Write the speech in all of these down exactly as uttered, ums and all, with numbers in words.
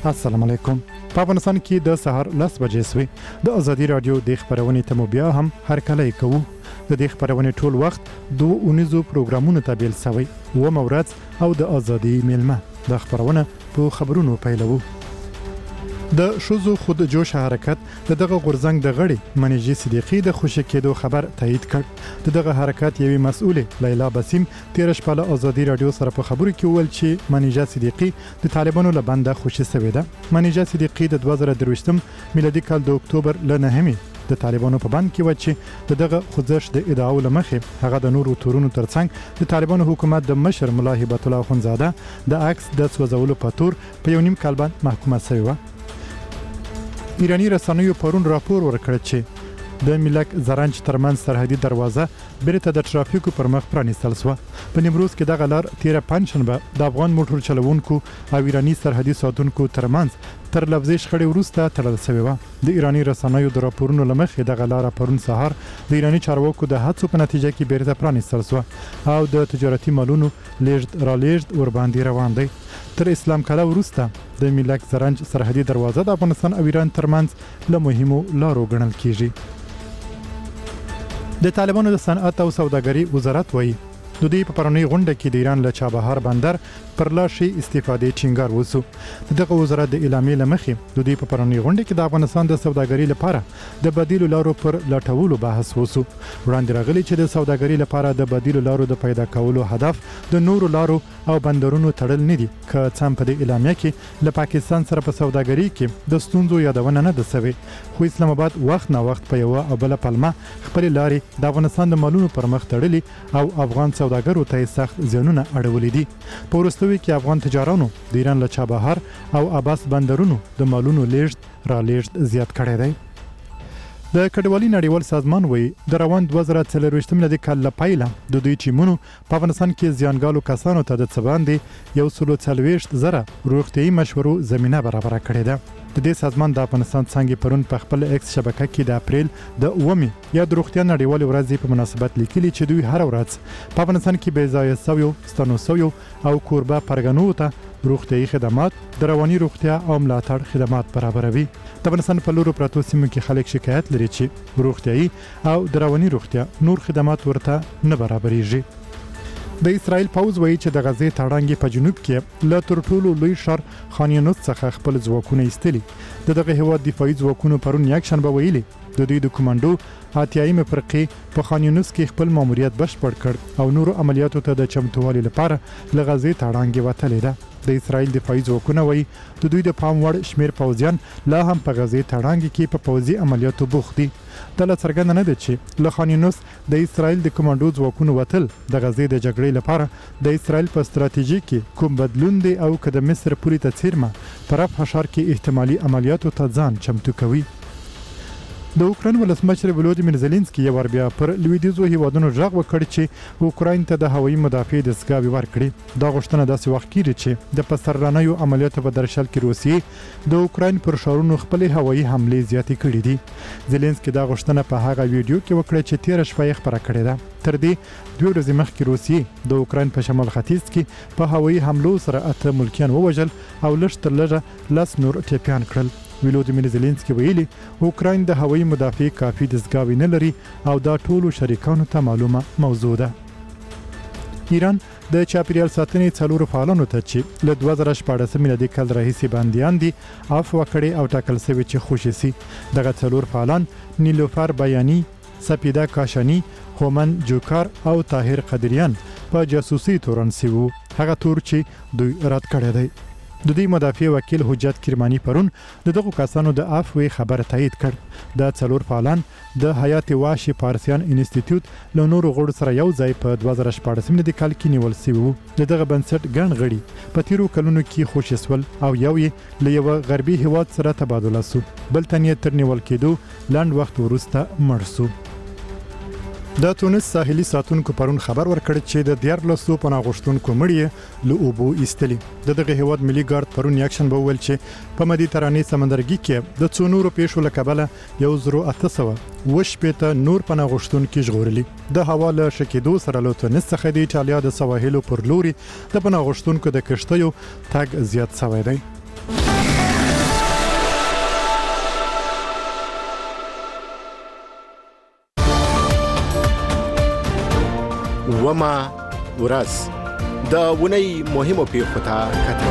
السلام علیکم. په افغانستان کې د سهار لس بجې سوي د ازادي رادیو د خبرونې ته مو بیا هم هرکلی کوو. د دې خبرونې ټول وخت دوه اونیزو پروګرامونو ته بیل سوی و مورز او د ازادي میلمه. د خبرونه په خبرونو پیلوو. د شوزو خود جوش حرکت د دغه غورځنګ د غړي منیجي صدیقي د خوشی کېدو خبر تایید کړ. د دغه حرکت یوې مسؤله لیلا بسیم تیر شپه له ازادي رادیو سره په خبرو کې ویل چې منیجه صدیقي د طالبانو له بنده خوشی شوې ده. منیجه صدیقي د دوه زره درویشتم میلادي کال د اکتوبر له نهمې د طالبانو په بند کې و چې دغه خوځښت د ادعاو لمخې هغه د نورو تورونو ترڅنګ د طالبانو حکومت د مشر ملا هبت الله خونزاده د عکس د سوځولو په تور په یو نیم کال باندې محکومه شوی و. ایرانی رسنیو پرون راپور ورکړ چې د ملک زرنج ترمن سرحدي دروازه بیرته د ترافیکو پر مخ پرانیستل شو. په نیمروز کې دغه لار تیر پنځشنبه د افغان موټر چلوونکو او ایرانی سرحدي ساتونکو ترمنځ تر لفظي شخړې وروسته تړل شوې و. د ایرانی رسنیو د راپورونو لمخې دغه لار پرون سهار د ایرانی چارواکو د هڅو په نتیجه کې بیرته پرانیستل شو او د تجارتي مالونو لیږد را لیږد ور باندې روان دی. تر اسلام کاله وروسته د ملک زرنج سرحدي دروازه د افغانستان او ایران ترمنځ له مهمو لارو ګڼل کیږي. د طالبانو د صنعت او سوداګرۍ وزارت وایي د دوی په پرونی غونډه کې د ایران له چابهار بندر پر لاشي استفادې ټینګار وسو. دغه وزارت د اعلامیې لمخې د دوی په پرونی غونډه کې د افغانستان د سوداګرۍ لپاره د بدیلو لارو پر لټولو بحث وسو. وړاندې راغلی چې د سوداګرۍ لپاره د بدیلو لارو د پیدا کولو هدف د نورو لارو او بندرونو تړل نه دي. که څم په دې اعلامیه کې له پاکستان سره په سوداګرۍ کې د ستونزو یادونه نه ده سوي، خو اسلام آباد وخت نه وخت په یو او بل پلمه خپل لارې د افغانستان د مالونو پر مخ تړلي او افغان سوداګرو ته سخت زیانونه اړولې دي. په وروستیو کې افغان تجارانو د ایران له چابهار او اباس بندرونو د مالونو لیږد را لیږد زیات کړی دی. د کډوالۍ نړیوال سازمان وایي د روان دوه زره څلرویشتم میلادي کال له پیله د دوی ټیمونو په افغانستان کې زیانګالو کسانو ته د څه باندې یو سلو څلوېښت زره روغتیایي مشورو زمینه برابره کړې ده. د دې سازمان د افغانستان څنګه پرون په خپل ایکس شبکه کې د اپریل د اومې یا د روغتیا نړیوال ورځې په مناسبت لیکلي چې دوی هر ورځ په افغانستان کې بې ځایه سویو ستنو سویو او کوربه پرګنو ته روغتیایي خدمات د رواني روغتیا او ملاتړ خدمات برابروي. د افغانستان په لورو پراتو سیمو کې خلک شکایت لري چې روغتیایي او د رواني روغتیا نور خدمات ورته نه برابرېږي. د اسرائیل پوځ وایي چې د غزې تړانګې په جنوب کې له تر ټولو لوی ښار خان یونس څخه خپل ځواکونه ایستلي. د دغه هیواد دفاعي ځواکونو پرون یکشنبه ویلي د دوی د کمانډو اتیایمه فرقې په خان یونس کې خپل ماموریت بشپړ کړ او نورو عملیاتو ته د چمتووالي لپاره له غزې تړانګې وتلې ده. د اسرائیل دفاعي ځواکونه وایي د دوی د پام وړ شمیر پوځیان لا هم په غزې تړانګې کې په پوځي عملیاتو بوخت دي. دا لا څرګنده نه ده چې له خان یونس د اسرائیل د کمانډو ځواکونو وتل د غزې د جګړې لپاره د اسرائیل په ستراتیژي کې کوم بدلون دی او که د مصر پولې ته څیرمه په رفح ښار کې احتمالي عملیاتو ته ځان چمتو کوي. د اوکراین ولسمشر ولودیمیر زيلنسکي یو ور بیا پر لویدیځو هیوادونو ژغ وکړ چې اوکراین ته د هوایي مدافع دستګاوې ورکړي. دا غوښتنه داسې وخت کېږي چې د پسرلانیو عملیاتو په درشل کې روسیې د اوکراین پر ښارونو خپلې هوایي حملې زیاتې کړې دي. زيلنسکي دا غوښتنه په هغه ویډیو کې وکړه چې تیر شپه یې خپره کړې ده. تر دې دوه ورځې مخکې روسیې د اوکراین په شمال ختیځ کې په هوایي حملو سره اته ملکیان ووژل او لږ تر لږه لس نور ټپیان کړل. ولودیمیر زيلنسکي ویلي اوکراین د هوایي مدافع کافي دستګاوې نه لري او دا ټولو شریکانو ته معلومه موضوع ده. ایران د چاپیریال ساتنې څلورو فعالانو ته چې له دوه زره شپاړسم میلادي کال راهیسې بندیان دي عفو کړي او ټاکل شوي چې خوشي سي. دغه څلور فعالان نیلوفر بیانی، سپیده کاشانی، هومن جوکار او طاهر قدریان په جاسوسي تورن سی وو. هغه تور چې دوی رد کړی دی. د دوی مدافع وکیل حجت کرمانی پرون د دغو کسانو د عفوې خبر تایید کړ. دا څلور فعالان د حیات واشي پارسیان انسټیټیوټ له نورو غړو سره یو ځای په دوه زره شپاړسم میلادي کال کې نیول شوي وو. د دغه بنسټ ګڼ غړي په تیرو کلونو کې خوشي شول او یو یې له یوه غربي هیواد سره تبادله سو، بل تن یې تر نیول کېدو لنډ وخت وروسته مړ سو. د تونس ساحلي ساتونکو پرون خبر ورکړ چې د دیارلسو پناه غوښتونکو مړي له اوبو ایستلي. د دغه هیواد ملي ګارد پرون یکشنبه وویل چې په مدیترانې سمندرګي کې د څو نورو پیښو له کبله یو زرو اته سوه اوه شپېته نور پناه غوښتونکي ژغورلي. د هوا له ښه کېدو سره له تونس څخه د ایټالیا د سواحلو پر لوري د پناه غوښتونکو د کښتیو تګ زیات شوی دی. وما ورځ د ونی مهمو پیښو ته کتل.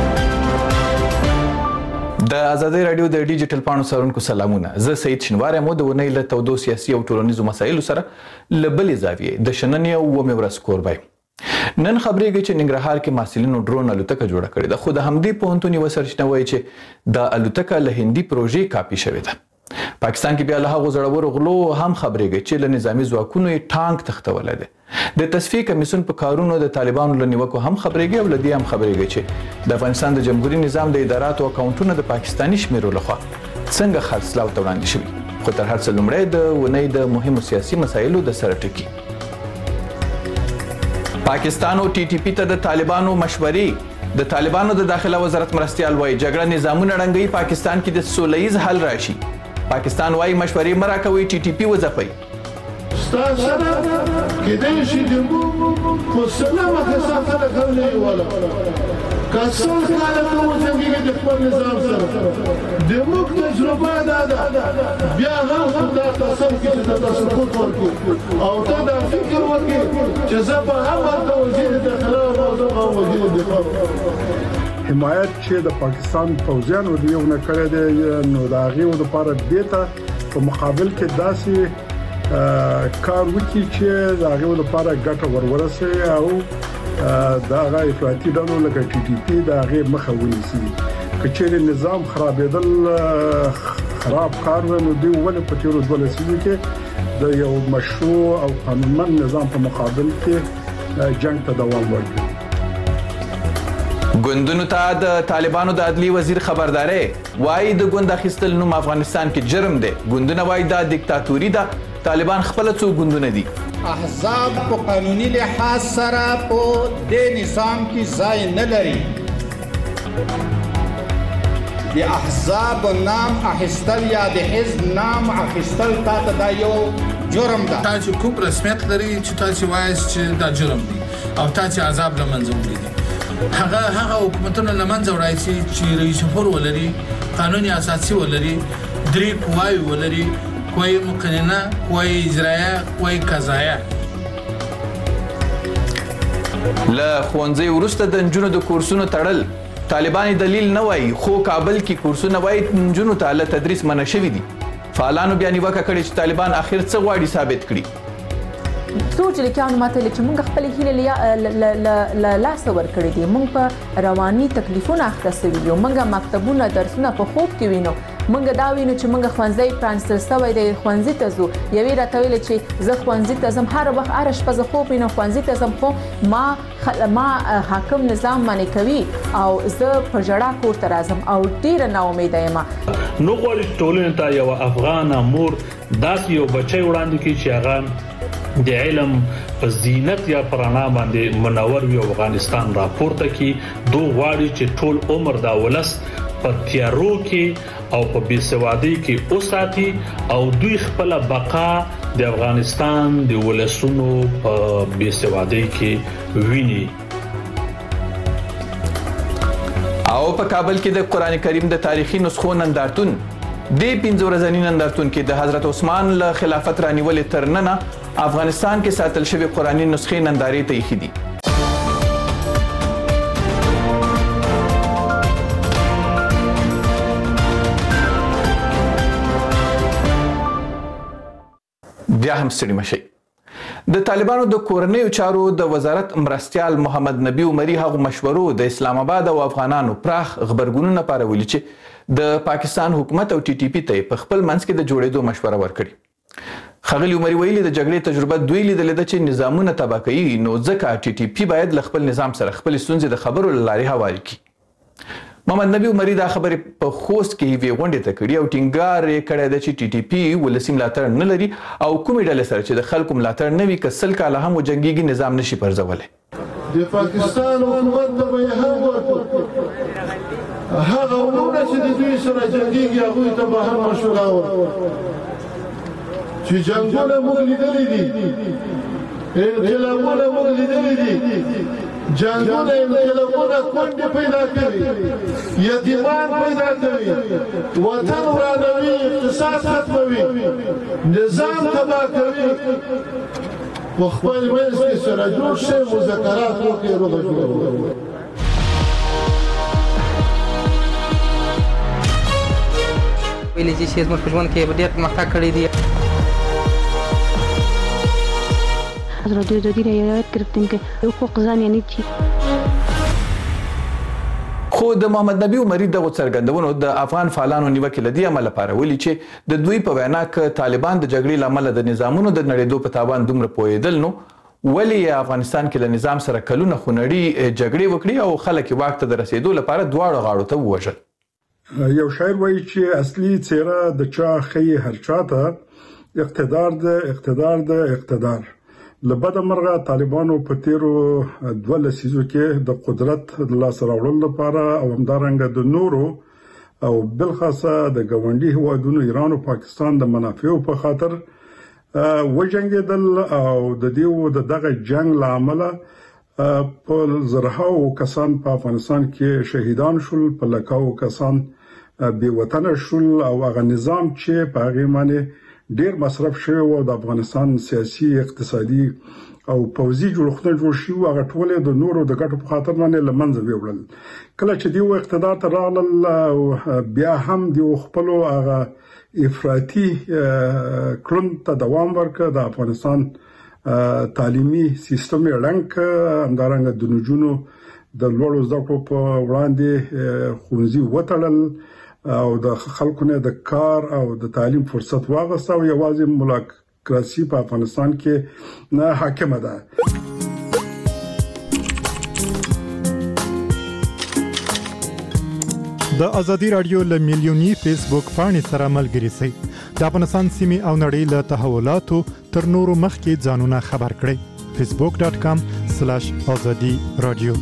د آزادۍ رادیو د ډیجیټل پاڼو سرونکو سلامونه. زه سید شنوار یم د ونی له تودو سیاسي او ټولنیزو مسایلو سره له بلې زاویې د شننې او ومې ورځ کوربه یم. نن خبرېږي چې ننګرهار کې محصلینو ډرون الوتکه جوړه کړې ده، خو د همدې پوهنتون یوه سرچینه وایي چې دا الوتکه له هندي پروژې کاپي شوې ده. پاکستان کې بیا له هغو زړورو غلو هم خبرېږي چې له نظامي ځواکونو یې ټانک تختولی دی. د تصفیې کمیسیون په کارونو د طالبانو له نیوکو هم خبرېږي او له دې هم خبرېږي چې د افغانستان د جمهوري نظام د اداراتو اکاونټونه د پاکستاني شمیرو لخوا څنګه خرڅلاو ته وړاندې شوي. خو تر هر څه لومړی د ونې د مهمو سیاسي مسایلو د سره ټکي. پاکستان او ټي ټي پي ته د طالبانو مشورې. د طالبانو د داخله وزارت مرستیال وایي جګړه نظامونه ړنګوي، پاکستان کې د سوله ییز حل راشي. پاکستان وایي مشورې مه راکوئ، ټي ټي پي وځپئ. ستاسو کېدای شي د په سلامه کسافه د کولې ولا کسان کاله ته وځي د خپل نظام سره د موږ تجربه دا ده بیا هم خدای تاسو کې د تاسو ورکو او دا د فکر ورکو چې زه به هم ورته وزیر داخله او زه وزیر دفاع حمایت چې د پاکستان پوځیانو دیو نه کړی دی نو دا غي د لپاره دیته په مقابل کې داسې کار وکړي چې دا غي د لپاره ګټه ورورسي او دا غي افراطي ډلو لکه ټي ټي پی دا غي مخه ونیسي. کچېر نظام خرابېدل خراب کار نو دی ونه په تیرو دوله سیمو کې د یو مشروع او قانونمند نظام په مقابل کې جنگ ته دوام ورکړي. ګوندونو ته د طالبانو د عدلی وزیر خبرداري وایي د ګوند اخیستل نوم افغانستان کې جرم دی. ګوندونه وایي دا دیکتاتوري ده. طالبان خپل څو ګوندونه دي. احزاب په قانوني لحاظ سره په دې نظام کې ځای نه لري. د احزاب نام اخیستل یا د حزب نام اخیستل تاسو دا یو جرم ده. تاسو کوم رسمیت لري چې تاسو وایي چې دا جرم دی او تاسو عذاب لمنځه وړي دي. هغه هغه حکومتونه لمنځه وړي چې رئیس جمهور ولري، قانوني اساسي ولري، درې قواوی ولري، کوئی مقننه، کوئی اجرایه، کوئی قضایه. له ښوونځي وروسته د نجونو د کورسونو تړل طالبان دلیل نه وایي، خو کابل کې کورسونه وایي نجونو ته له تدریس منع شوي دي. فعالانو بیا نیوکه کړې چې طالبان اخر څه غواړي ثابت کړي. څو چریکیانو ماته چې موږ خپل هیله له لاسه ورکړې دي، موږ په رواني تکلیفونه اخته سوي یو، موږ مکتبونه درسونه په خوب کې وینو، موږ دا وینو چې موږ ښوونځی پرانستل سوی دی، ښوونځي ته ځو. یوې راته ویلې چې زه ښوونځي ته ځم، هر وخت هره شپه زه خوب وینم ښوونځي ته ځم، خو ما ما حاکم نظام منې کوي او زه په ژړا کور ته راځم او ډېره ناامیده یم. نو غواړي ټولنې ته یو افغانه مور داسې یو بچی وړاندې کړي چې هغه د علم په زینت یا پرانا باندې منور وي. افغانستان راپورته کی دو غواړي چې ټول عمر دا ولس په تیارو کې او په بیسوادۍ کې اوساتي او دوی خپل بقا د افغانستان د ولسونو په بیسوادۍ کې ویني. او په کابل کې د قران کریم د تاریخي نسخو نندارتون د پنځه ورځني نندارتون کې د حضرت عثمان له خلافت رانیولې تر ننه افغانستان کې ساتل شوی قرآني نسخې نندارې ته ایښې دي. بیا هم ستړي مشئ. د طالبانو د کورنیو چارو د وزارت مرستیال محمد نبی عمري هغو مشورو د اسلام آباد او افغانانو پراخ غبرګونونه پارولي چې د پاکستان حکومت او ټي ټي پي ته په خپل منځ کې د جوړېدو مشوره ورکړي. ښاغلي عمري ویلي د جګړې تجربه دوی لیدلې ده چې نظامونه تباه کوي، نو ځکه ټي ټي پي باید له خپل نظام سره خپلې ستونزې د خبرو له لارې هوارې کړي. محمد نبی عمري دا خبرې په خوست کې یوې غونډې ته کړي او ټینګار یې کړی ده چې ټي ټي پي ولسي ملاتړ نه لري او کومې ډلې سره چې د خلکو ملاتړ نه وي که سل کاله هم وجنګېږي نظام نشي پرځولی. د پاکستان حکومت ته به یې هم ورکړو، هغه ورونه چې د دوی سره جنګېږي هغوی ته به هم مشوره ورکړو چې جنګونه موږ لیدلي دي، انقلابونه موږ لیدلي دي، جنګونه انقلابونه کونډې پیدا کوي، یتیمان پیدا کوي، وطن ورانوي، اقتصاد ختموي، نظام تباه کوي. په خپل منځ کې سره جوړ شي مذاکرات وکړي روغه جوړه ویلي چې زموږ په ژوند کې ډېر پرمختګ کړی دی. حضرت دودی رعایت کردیم که حقوق زن یعنی چی؟ خو د محمد نبی عمری دغه څرګندونو د افغان فعالانو نیوکه لدی عمل لپاره ولي چې د دوی په وینا ک طالبان د جګړې لامل د نظامونو د نړیدو په تاوان دومره پوهیدل نو ولی افغانستان کې له نظام سره کلونه خونړي جګړې وکړي او خلک واک ته د رسیدو لپاره دواړو غاړو ته ووژل. یو شاعر وایي چې اصلي څیره د چا خي هر چاته اقتدار د اقتدار د اقتدار لبد مرغه طالبانو په تیرو دوه لسیزو کې د قدرت د لاس راوړلو لپاره او همدارنګه د نورو او بلخاصه د ګاونډي هیوادونو ایران او پاکستان د منافعو په خاطر وجنګیدل او د دیو د دغه جنگ لامل په زرهاو کسان په افغانستان کې شهیدان شول، په لکاو کسان بې وطن شول او هغه نظام چې په هغه معنی ډیر مصرف شوی او د افغانستان سیاسي اقتصادي او پوځي جوړښتونه جوړ شو هغه ټول د نورو د ګټو په خاطر باندې لمنځه ویوړل. کله چې دیو اقتدار ته راغلل بیا هم دیو خپل هغه افراطي کړن ته دوام ورکړ. د افغانستان تعلیمي سیستم یې لنک همدارنګه د نجونو د لوړو زده کړو په وړاندې خونځي وټړل او د خلکو نه د کار او د تعلیم فرصت واغسته او یوازې مولاکراسي په افغانستان کې نه حاکمه ده. د ازادي رادیو له میلیونی فیسبوک پاڼې سره ملګري شئ. د افغانستان سیمې او نړۍ له تحولاتو تر نورو مخکې ځانونه خبر کړئ. فیسبوک ډاٹ کام سلیش ازادي رادیو.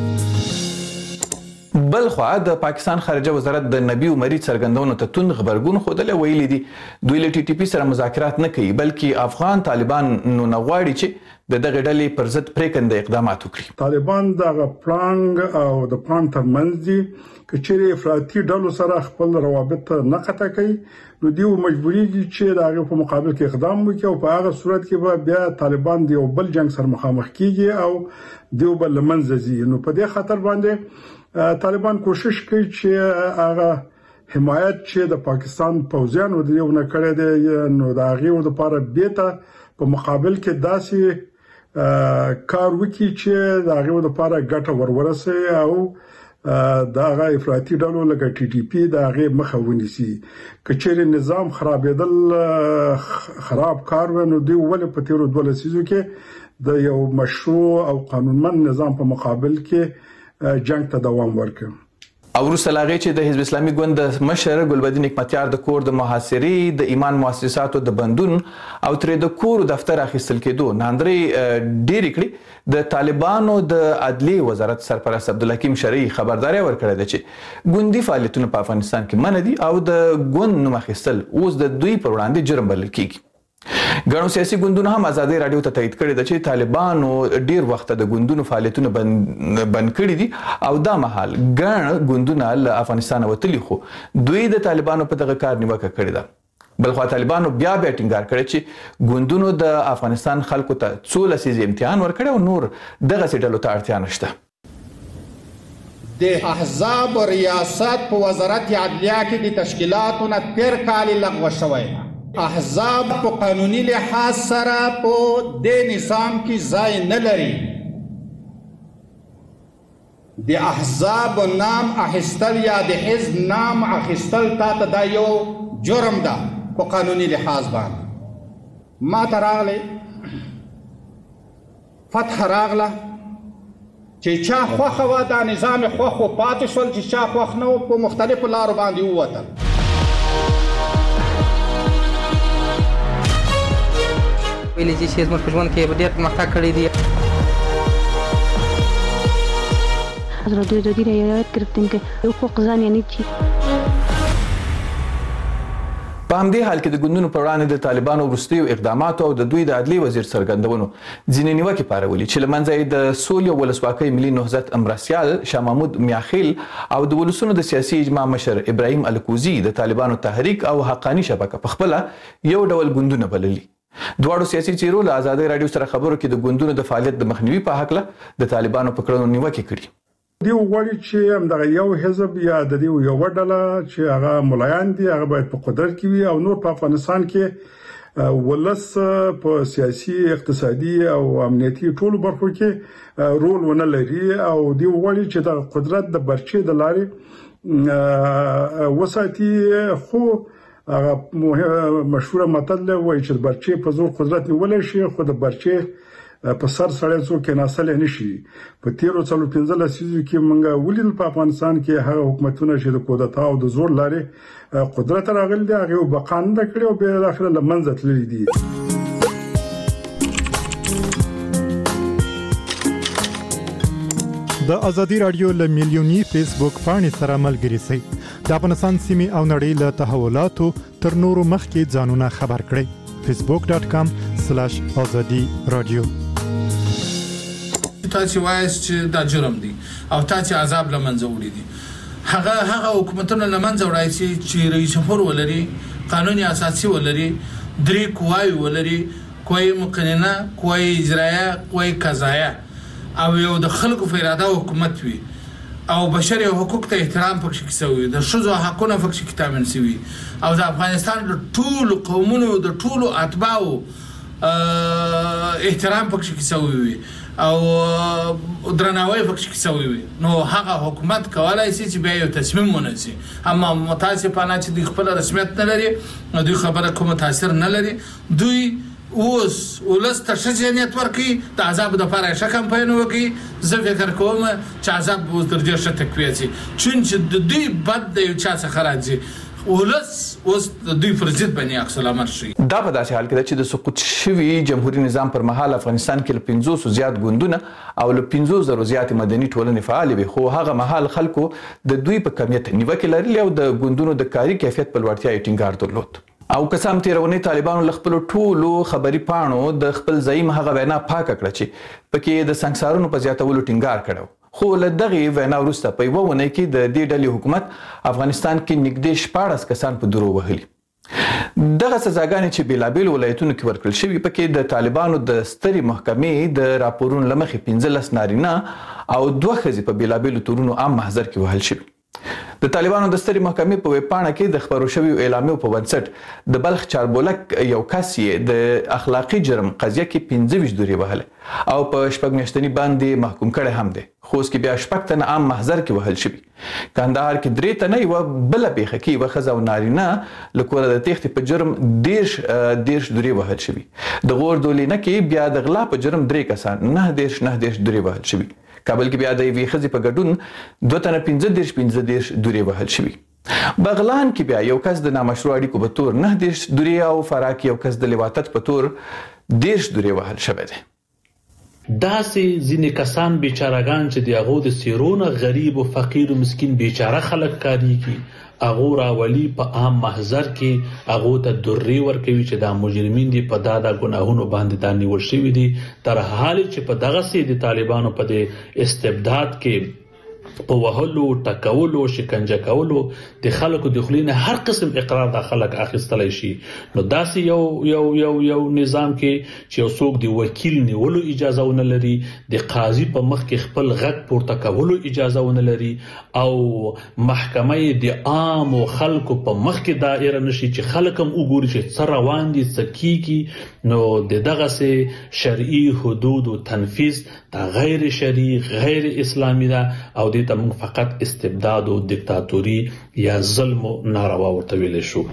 بل خو د پاکستان خارجه وزارت د نبی عمری څرګندونو ته توند خبرګون خوده ویلي دي دوی له ټي ټي پی سره مذاکرات نه کوي بلکې افغان طالبان نو نغواړي چې د دغه ډلې پر ضد پریکنده اقدامات وکړي. طالبان دغه پلانګ او د پلان ترمنځ دي کچېرې افراطي ډلو سره خپل روابط نه قطع کوي نو دیو مجبوریږي چې دغه په مقابل کې اقدام وکړي او په هغه صورت کې به بیا طالبان دیو بل جنگ سره مخامخ کیږي او دیو بل منځ ځي. نو په دې خاطر باندې طالبان کوشش کوي چې هغه حمایت چې د پاکستان پوځیانو د یو نه کړی دی نو د هغه لپاره بیته په مقابل کې داسې کار وکړي چې د هغه لپاره ګټه ورورسي او دا هغه افراطي ډلو لکه ټي ټي پی دا هغه مخه ونیسي. کچېرې نظام خرابېدل خراب کار ونه دی ول په تیرو دوه لسیزو کې د یو مشروع او قانونمند نظام په مقابل کې جنگ ته دوام ورکړ. او وروسته لاغې چې د حزب اسلامي ګوند د مشر ګلبدین حکمتیار د کور د محاصرې د ایمان مؤسساتو د بندون او تر د کور دفتر اخیستل کېدو ناندري ډېر کړي د طالبانو د عدلي وزارت سرپرست عبدالحکیم شرعي خبرداري ورکړه ده چې ګوندي فعالیتونه په افغانستان کې منع دي او د ګوند نوم اخیستل اوس د دوی پر وړاندې جرم بلل کیږي. ګڼو سیاسي ګوندونو هم ازادي رادیو ته تایید کړی ده چې طالبانو ډیر وخت د ګوندونو فعالیتونه بند کړي دي او دا مهال ګڼ ګوندونه له افغانستان وتلي خو دوی د طالبانو په دغه کار نیوکه کړې ده. بلخو طالبانو بیا بیا ټینګار کړی چې ګوندونو د افغانستان خلکو ته څو لسیزې امتحان ورکړی او نور دغه ډلو ته اړتیا نشته. د احزاب ریاست په وزارت عدلیه کې د تشکیلاتو نه تیر کال لغوه شوی. احزاب په قانوني لحاظ سره په دې نظام کې ځای نه لري. د احزاب نام اخیستل یا د حزب نام اخیستل تاته دا یو جرم ده په قانوني لحاظ باندې. ما ته راغلی فتح راغله چې چا خوښه وه دا نظام خوښ و پاتې شول چې چا خوښ نه و په مختلفو لارو باندې ووتل. ویلي چې زموږ په ژوند کې ډېر پرمختګ کړی دی. حضرت دودی رعایت کردیم که حقوق زن یعنی چی؟ په همدې حال کې د ګوندونو پر وړاندې د طالبانو وروستیو اقداماتو او د دوی د عدلي وزیر څرګندونو ځینې نیوکې پارولي چې له منځه یې د سولې او ولسواکۍ ملي نهضت مرستیال شاه محمود میاخیل او د ولسونو د سیاسي اجماع مشر ابراهیم الکوزي د طالبانو تحریک او حقانی شبکه په خپله یو ډول ګوندونه بللي. دواړو سیاسي چیرو له آزادۍ رادیو سره خبرو کې د ګوندونو د فعالیت د مخنیوي په حق له د طالبانو په کړنو نیوکه کړې. دی وغواړي چې همدغه یو حزب یا د دې یو ډله چې هغه ملایان دي هغه باید په قدرت کې وي او نور په افغانستان کې ولس په سیاسي اقتصادي او امنیتي ټولو برخو کې رول ونه لري او دی وغواړي چې د قدرت د برچې د لارې وساتي. خو هغه مشهور متل وایي چې برچې په زور قدرت نیول شي خو د برچې په سر سړی څوک کې ناسل نشي. په تیرو څلو پنځه لسیزو کې موږ ولیدل په افغانستان کې هغه حکومتونه چې د کودتا او د زور لارې قدرت راغلي دي هغه وبقاند کړي او بیا اخر لمنځه تللي دي. د ازادي رادیو له میلیونی فیسبوک پاڼې سره ملګري شئ. د افغانستان سیمې او نړۍ له تحولاتو تر نورو مخکې ځانونه خبر کړئ. facebook dot com slash azadi radio. تاسو وایس چې دا جرم دی او تاسو عذاب لمنځه وړي دي. هغه هغه حکومتونه لمنځه وړي چې رئیس جمهور ولري، قانوني اساسي ولري، درې قواوی ولري، قوی مقننه، قوی اجرایه، قوی قضایه او یو د خلکو په اراده حکومت وي او بشري حقوق ته احترام پکې کیسوي، د شذو حقونه پکې کتابن سوي او د افغانستان د ټولو قومونو د ټولو اتباعو احترام پکې کیسوي او درناوی پکې کیسوي. نو هغه حکومت کولای شي چې بیا یو تصمیم ونیسي. اما متاسفانه چې د خپل رسمیت نه لري، دوی خبره کوم تاثیر نه لري. دوی اوس ولسته شجنیت ورکی د عذاب د لپاره ښه کمپاین وکي. زه فکر کوم چې عذاب اوس درجه ښه تقویه شي، چې د دوی بد د یو چا څخه راځي ولس اوس د دوی پر ضد باندې عکس العمل شي. دا په داسې حال کې ده چې د سقوط شوي جمهوریت نظام پر مهال افغانستان کې له پنځوس زیات ګوندونه او له پنځوس زرو زیات مدني ټولنې فعال وي، خو هغه مهال خلکو د دوی په کمیت نیوکه لرلې او د ګوندونو د کاري کیفیت په لوړتیا یې ټینګار درلود. او قسم تیرونی طالبانو له خپل ټولو خبري پاڼو د خپل ځایم هغه وینا پاکه کړه چې پکې د سنگسارونو په زیاتولو ټینګار کړو. خو له دغه وینا وروسته په یوه ونه کې د دې ډلې حکومت افغانستان کې نږدې شپاړس کسان په درو وهلي. دغه سزاګانې چې بیلابیل ولایتونو کې ورکړل شوي پکې د طالبانو د سترې محکمې د راپورونو له مخې پنځلس نارینه او دوه ښځې په بیلابیلو تورونو عام محضر کې وهل شوي. د طالبانو د سترې محکمې په ویبپاڼه کې د خبرو شویو اعلامیو په بنسټ د بلخ چاربولک یو کس یې د اخلاقي جرم قضیه کې پنځه ویشت دورې وهلې او په شپږ میاشتني باندې محکوم کړی هم دی. خوست کې بیا شپږ تنه عام محضر کې وهل شوي. کندهار کې درې تنه یوه بله پیښه کې یوه ښځه او نارینه له کوره د تېښتې په جرم دېرش دېرش دورې وهل شوي. د غور دولینه کې بیا د غلا په جرم درې کسان نه دېرش نه دېرش دورې وهل شوي. کابل کې بیا د یوې ښځې په ګډون دوه تنه پنځه دېرش پنځه دېرش دورې وهل شوي. بغلان کې بیا یو کس د نامشروع اړیکو په تور نه دېرش دورې او فراه کې یو کس د لواطت په تور دېرش دورې وهل شوی دی. داسې ځینې کسان بیچارهګان چې د هغو د څیرونه غریب او فقیر او مسکین بیچاره خلک کاریږي هغو راولي په عام محضر کې هغو ته درې ورکوي چې دا مجرمین دي په دا دا ګناهونو باندې دا نیول شوي دي تر حال چې په دغسې د طالبانو په د استبداد کې په وهلو ټکولو شکنجه کولو د خلکو د خولې نه هر قسم اقرار د خلک اخیستلی شي. نو داسې یو یو یو یو نظام کې چې یو څوک د وکیل نیولو اجازه ونه لري، د قاضي په مخ کې خپل غږ پورته کولو اجازه ونه لري او محکمه د عامو خلکو په مخ کې دایره نشي چې خلک هم وګوري چې څه روان دي څه کیږي. نو د دغسې شرعي حدودو تنفیذ دا غیر شرعي غیر اسلامي ده او دې ته موږ فقط استبداد او دیکتاتوري یا ظلم او ناروا ورته ویلی شو.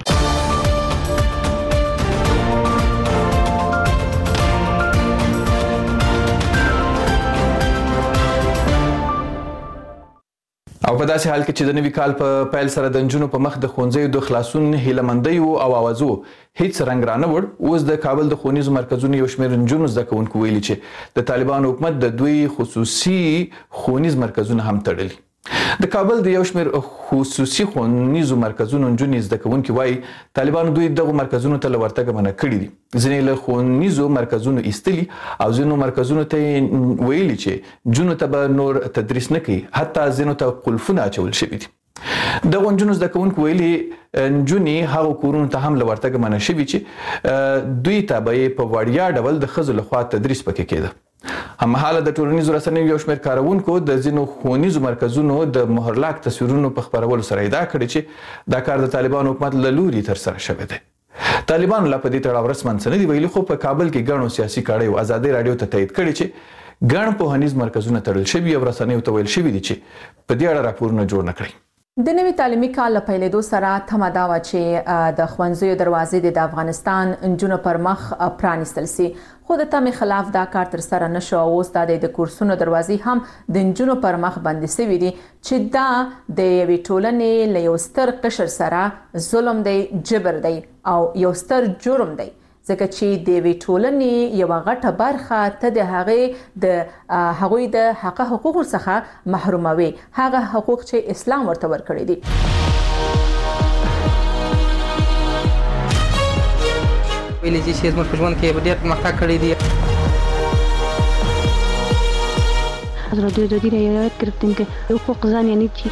او په داسې حال کې چې د نوي کال په پیل سره د نجونو په مخ د ښوونځیو د خلاصون هیلهمندیو او اوازو هیڅ رنګ رانه وړ. اوس د کابل د ښوونیزو مرکزونو یو شمېر نجونو زده کوونکو ویلي چې د طالبانو حکومت د دوی خصوصي ښوونیز مرکزونه هم تړلي. د کابل د یو شمېر خصوصي ښوونیزو مرکزونو نجونې زده کوونکي وایي طالبانو دوی دغو مرکزونو ته له ورتګه منع کړي دي. ځینې له ښوونیزو مرکزونو ایستلي او ځینو مرکزونو ته یې ویلي چې نجونو ته به نور تدریس نه کوي، حتی ځینو ته قلفونه اچول شوي دي. د غونجونو زده کوونکو ویلي نجونې هغو کورونو ته هم له ورتګه منع شوي چې دوی ته به یې په وړیا ډول د ښځو لخوا تدریس پکې کېده. هممهاله د ټولنیزو رسنیو یو شمېر کاروونکو د ځینو ښوونیزو مرکزونو د مهرلاک تصویرونو په خپرولو سره ادعا کړې چې دا کار د طالبانو حکومت له لوري ترسره شوی دی. طالبانو لا په دې تړاو رسماً څه نه دي ویلي، خو په کابل کې ګڼو سیاسي کړیو ازادۍ راډیو ته تایید کړي چې ګڼ پوهنیز مرکزونه تړل شوي او رسنیو ته ویل شوي دي چې په دې اړه راپورونه جوړ نه کړي. د نوي تعلیمي کال له پیلېدو سره تمه دا وه چې د ښوونځیو دروازې د افغانستان نجونو پر مخ پرانیستل سي، خو د تمې خلاف دا کار ترسره نه شو او اوس دا د کورسونو دروازې هم د نجونو پر مخ بندې سوي دي چې دا د یوې ټولنې له یو ستر قشر سره ظلم دی، جبر دی او یو ستر جرم دی، ځکه چې د یوې ټولنې یوه غټه برخه ته د هغې د هغوی د حق حقوقو څخه محروموي، هغه حقوق چې اسلام ورته ورکړي دي. ویلي چې زموږ په ژوند کې ډېر پرمختګ کړی دی. حضرت دوی روایت گرفتیم که حقوق زن یعنی چی؟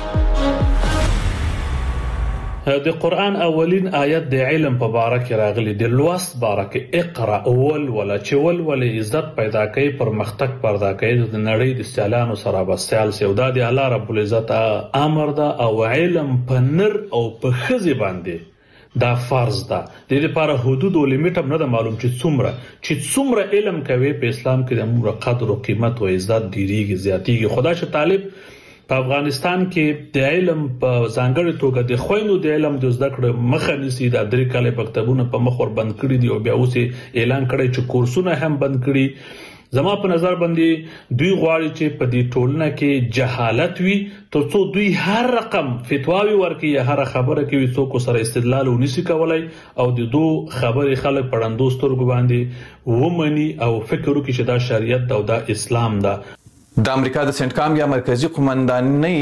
د قرآن اولین آیت د علم په باره کې راغلی د لوست باره کې اقرا اول ولا چې ول ول عزت پیدا کوي، پرمختګ پیدا کوي، د نړۍ د سیالانو سره بسیال سي او دا د الله رب العزت امر ده او علم په نر او په ښځې باندې دا فرض ده. د دې لپاره حدود او لیمیټ هم نه ده معلوم چې څومره چې څومره علم کوي په اسلام کې د عمر قدر او قیمت او عزت ډیریږي زیاتیږي. خدا چې طالب په افغانستان کې د علم په ځانګړې توګه د خويندو د علم د زده کړې مخه نیسي. د درې کاله مکتبونه په مخ ور بند کړي دي او بیا اوس اعلان کړی چې کورسونه هم بند کړي. زما په نظر باندې دوی غواړي چې په دې ټولنه کې جهالت وي ترڅو دوی هر رقم فتواوی ورکړي یا هر خبره کوي څوک سره استدلال ونیسي کولای او د دو خبرې خلک پړندو سترګو باندې ومني او فکر وکړي چې دا شریعت او دا اسلام ده. د امریکا د سنټ کام یا مرکزی قومندانۍ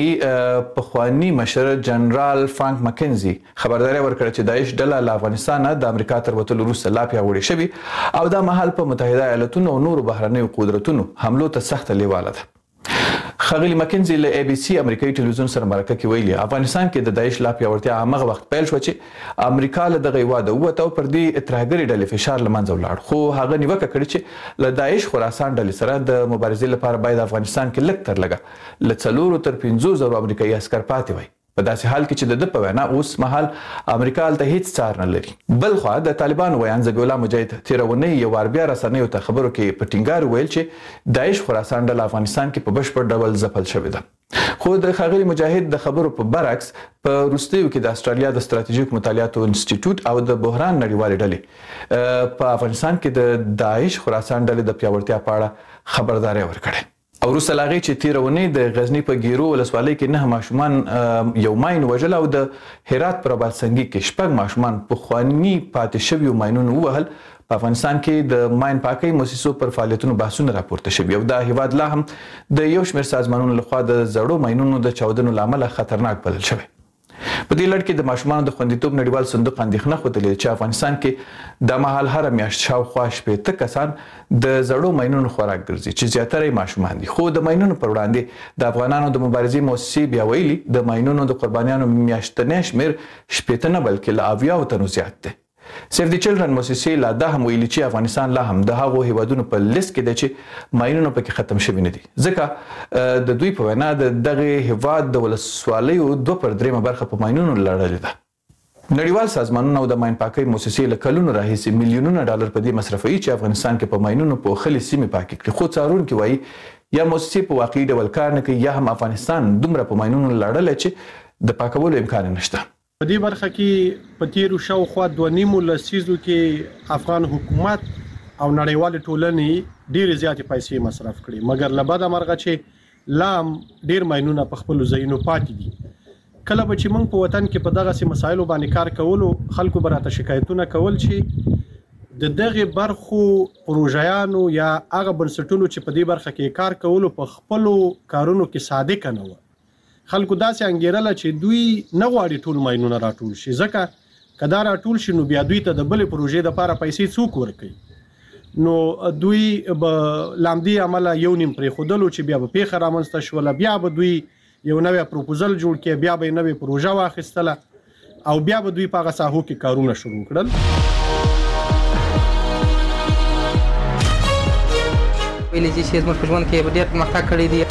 پخوانی مشر جنرال فرانک مکنزي خبرداري ورکړه چې داعش ډله له افغانستان د امریکا تر وتلو وروسته لا پیاوړې شوې او دا مهال په متحده ایالاتونو او نورو بهرنیو قدرتونو حملو ته سخته لیواله ده. خغلی مکنزي له اي بي سي امریکایي ټلویزیون سره مرکه کې ویلي افغانستان کې د داعش لا پیاوړتیا هغه وخت پیل شو چې امریکا له دغه واده وته او پر دې اتراګری ډلې فشار لمنځه ولاړ، خو هغه نیوکه کړې چې له داعش خراسان ډلې سره د مبارزې لپاره باید افغانستان کې لږ تر لږه له څلورو تر پنځو زرو امریکایي عسکر پاتې وای. په داسې حال کې چې د ده په وینا اوس مهال امریکا هلته هیڅ څار نه لري. بل خوا د طالبانو ویان ذبیح الله مجاهد تېره اونۍ یو وار بیا رسنیو ته خبرو کې په ټینګار ویل چې داعش خراسان ډله افغانستان کې په بشپړ ډول ځپل شوې ده. خو د ښاغلي مجاهد د خبرو په برعکس په وروستیو کې د استرالیا د ستراتیژیک مطالعاتو انسټیټیوټ او د بحران نړیوالې ډلې په افغانستان کې د داعش خراسان ډلې د پیاوړتیا په اړه خبرداری ورکړې. او وروسته له هغې چې تېره اونۍ د غزني په ګیرو ولسوالۍ کې نه ماشومان یو ماین وژل او د هرات په رباطسنګي کې شپږ ماشومان پخواني پاتې شویو ماینونو ووهل، په افغانستان کې د ماین پاکۍ موسسو پر فعالیتونو بحثونه راپورته شوي او دا هیواد لا هم د یو شمېر سازمانونو لخوا د زړو ماینونو د چاودنو له امله خطرناک بلل شوی. په دې لړ کې د ماشومانو د خوندیتوب نړیوال صندوق اندېښنه ښودلې چې افغانستان کې د مهال هره میاشت شاوخوا شپېته کسان د زړو ماینونو خوراک ګرځي چې زیاتره یې ماشومان دي. خو د ماینونو پر وړاندې د افغانانو د مبارزې موسسې بیا ویلي د ماینونو د قربانیانو میاشتنی شمېر شپېته نه بلکې له اویاو تنو زیات دی. سیف دی چلډرن موسسې لا دا هم ویلي چې افغانستان لا هم د هغو هیوادونو په لیست کې دی چې ماینونه پکې ختم شوي نه دي، ځکه د دوی په وینا د دغه هیواد د ولسوالیو دوه پر درېیمه برخه په ماینونو لړلې ده. نړیوال سازمانونه او د ماین پاکۍ موسسې له کلونو راهیسې میلیونونه ډالر په دې مصرفوي چې افغانستان کې په ماینونو پوښلې سیمې پاکې کړي، خو څارونکي وایي یا موسسې په واقعي ډول کار نه کوي یا هم افغانستان دومره په ماینونو لړلی چې د پاکولو امکان نشته. په دې برخه کې په تیرو شاوخوا دوه نیمو لسیزو کې افغان حکومت او نړیوال ټولنې ډېرې زیاتې پیسې مصرف کړي، مګر له بده مرغه چې لا هم ډېر ماینونه په خپلو ځایونو پاتې دي. کله به چې موږ په وطن کې په دغسې مسایلو باندې کار کولو خلکو به راته شکایتونه کول چې د دغې برخو پروژیانو یا هغه بنسټونو چې په دې برخه کې کار کولو په خپلو کارونو کې صادقه نه وه. خلکو داسې انګیرله چې دوی نه غواړي ټول ماینونه راټول شي، ځکه که دا راټول شي نو بیا دوی ته د بلې پروژې دپاره پیسې څوک ورکوي؟ نو دوی به له همدې امله یو نیم پرېښودلو چې بیا به پیښه رامنځته شوله، بیا به دوی یو نوې پروپوزل جوړ کړي، بیا به نوې پروژه واخیستله او بیا به دوی په هغه ساحو کې کارونه شروع کړل. ویلي چې زموږ په ژوند کې ډېر پرمختګ کړی دی.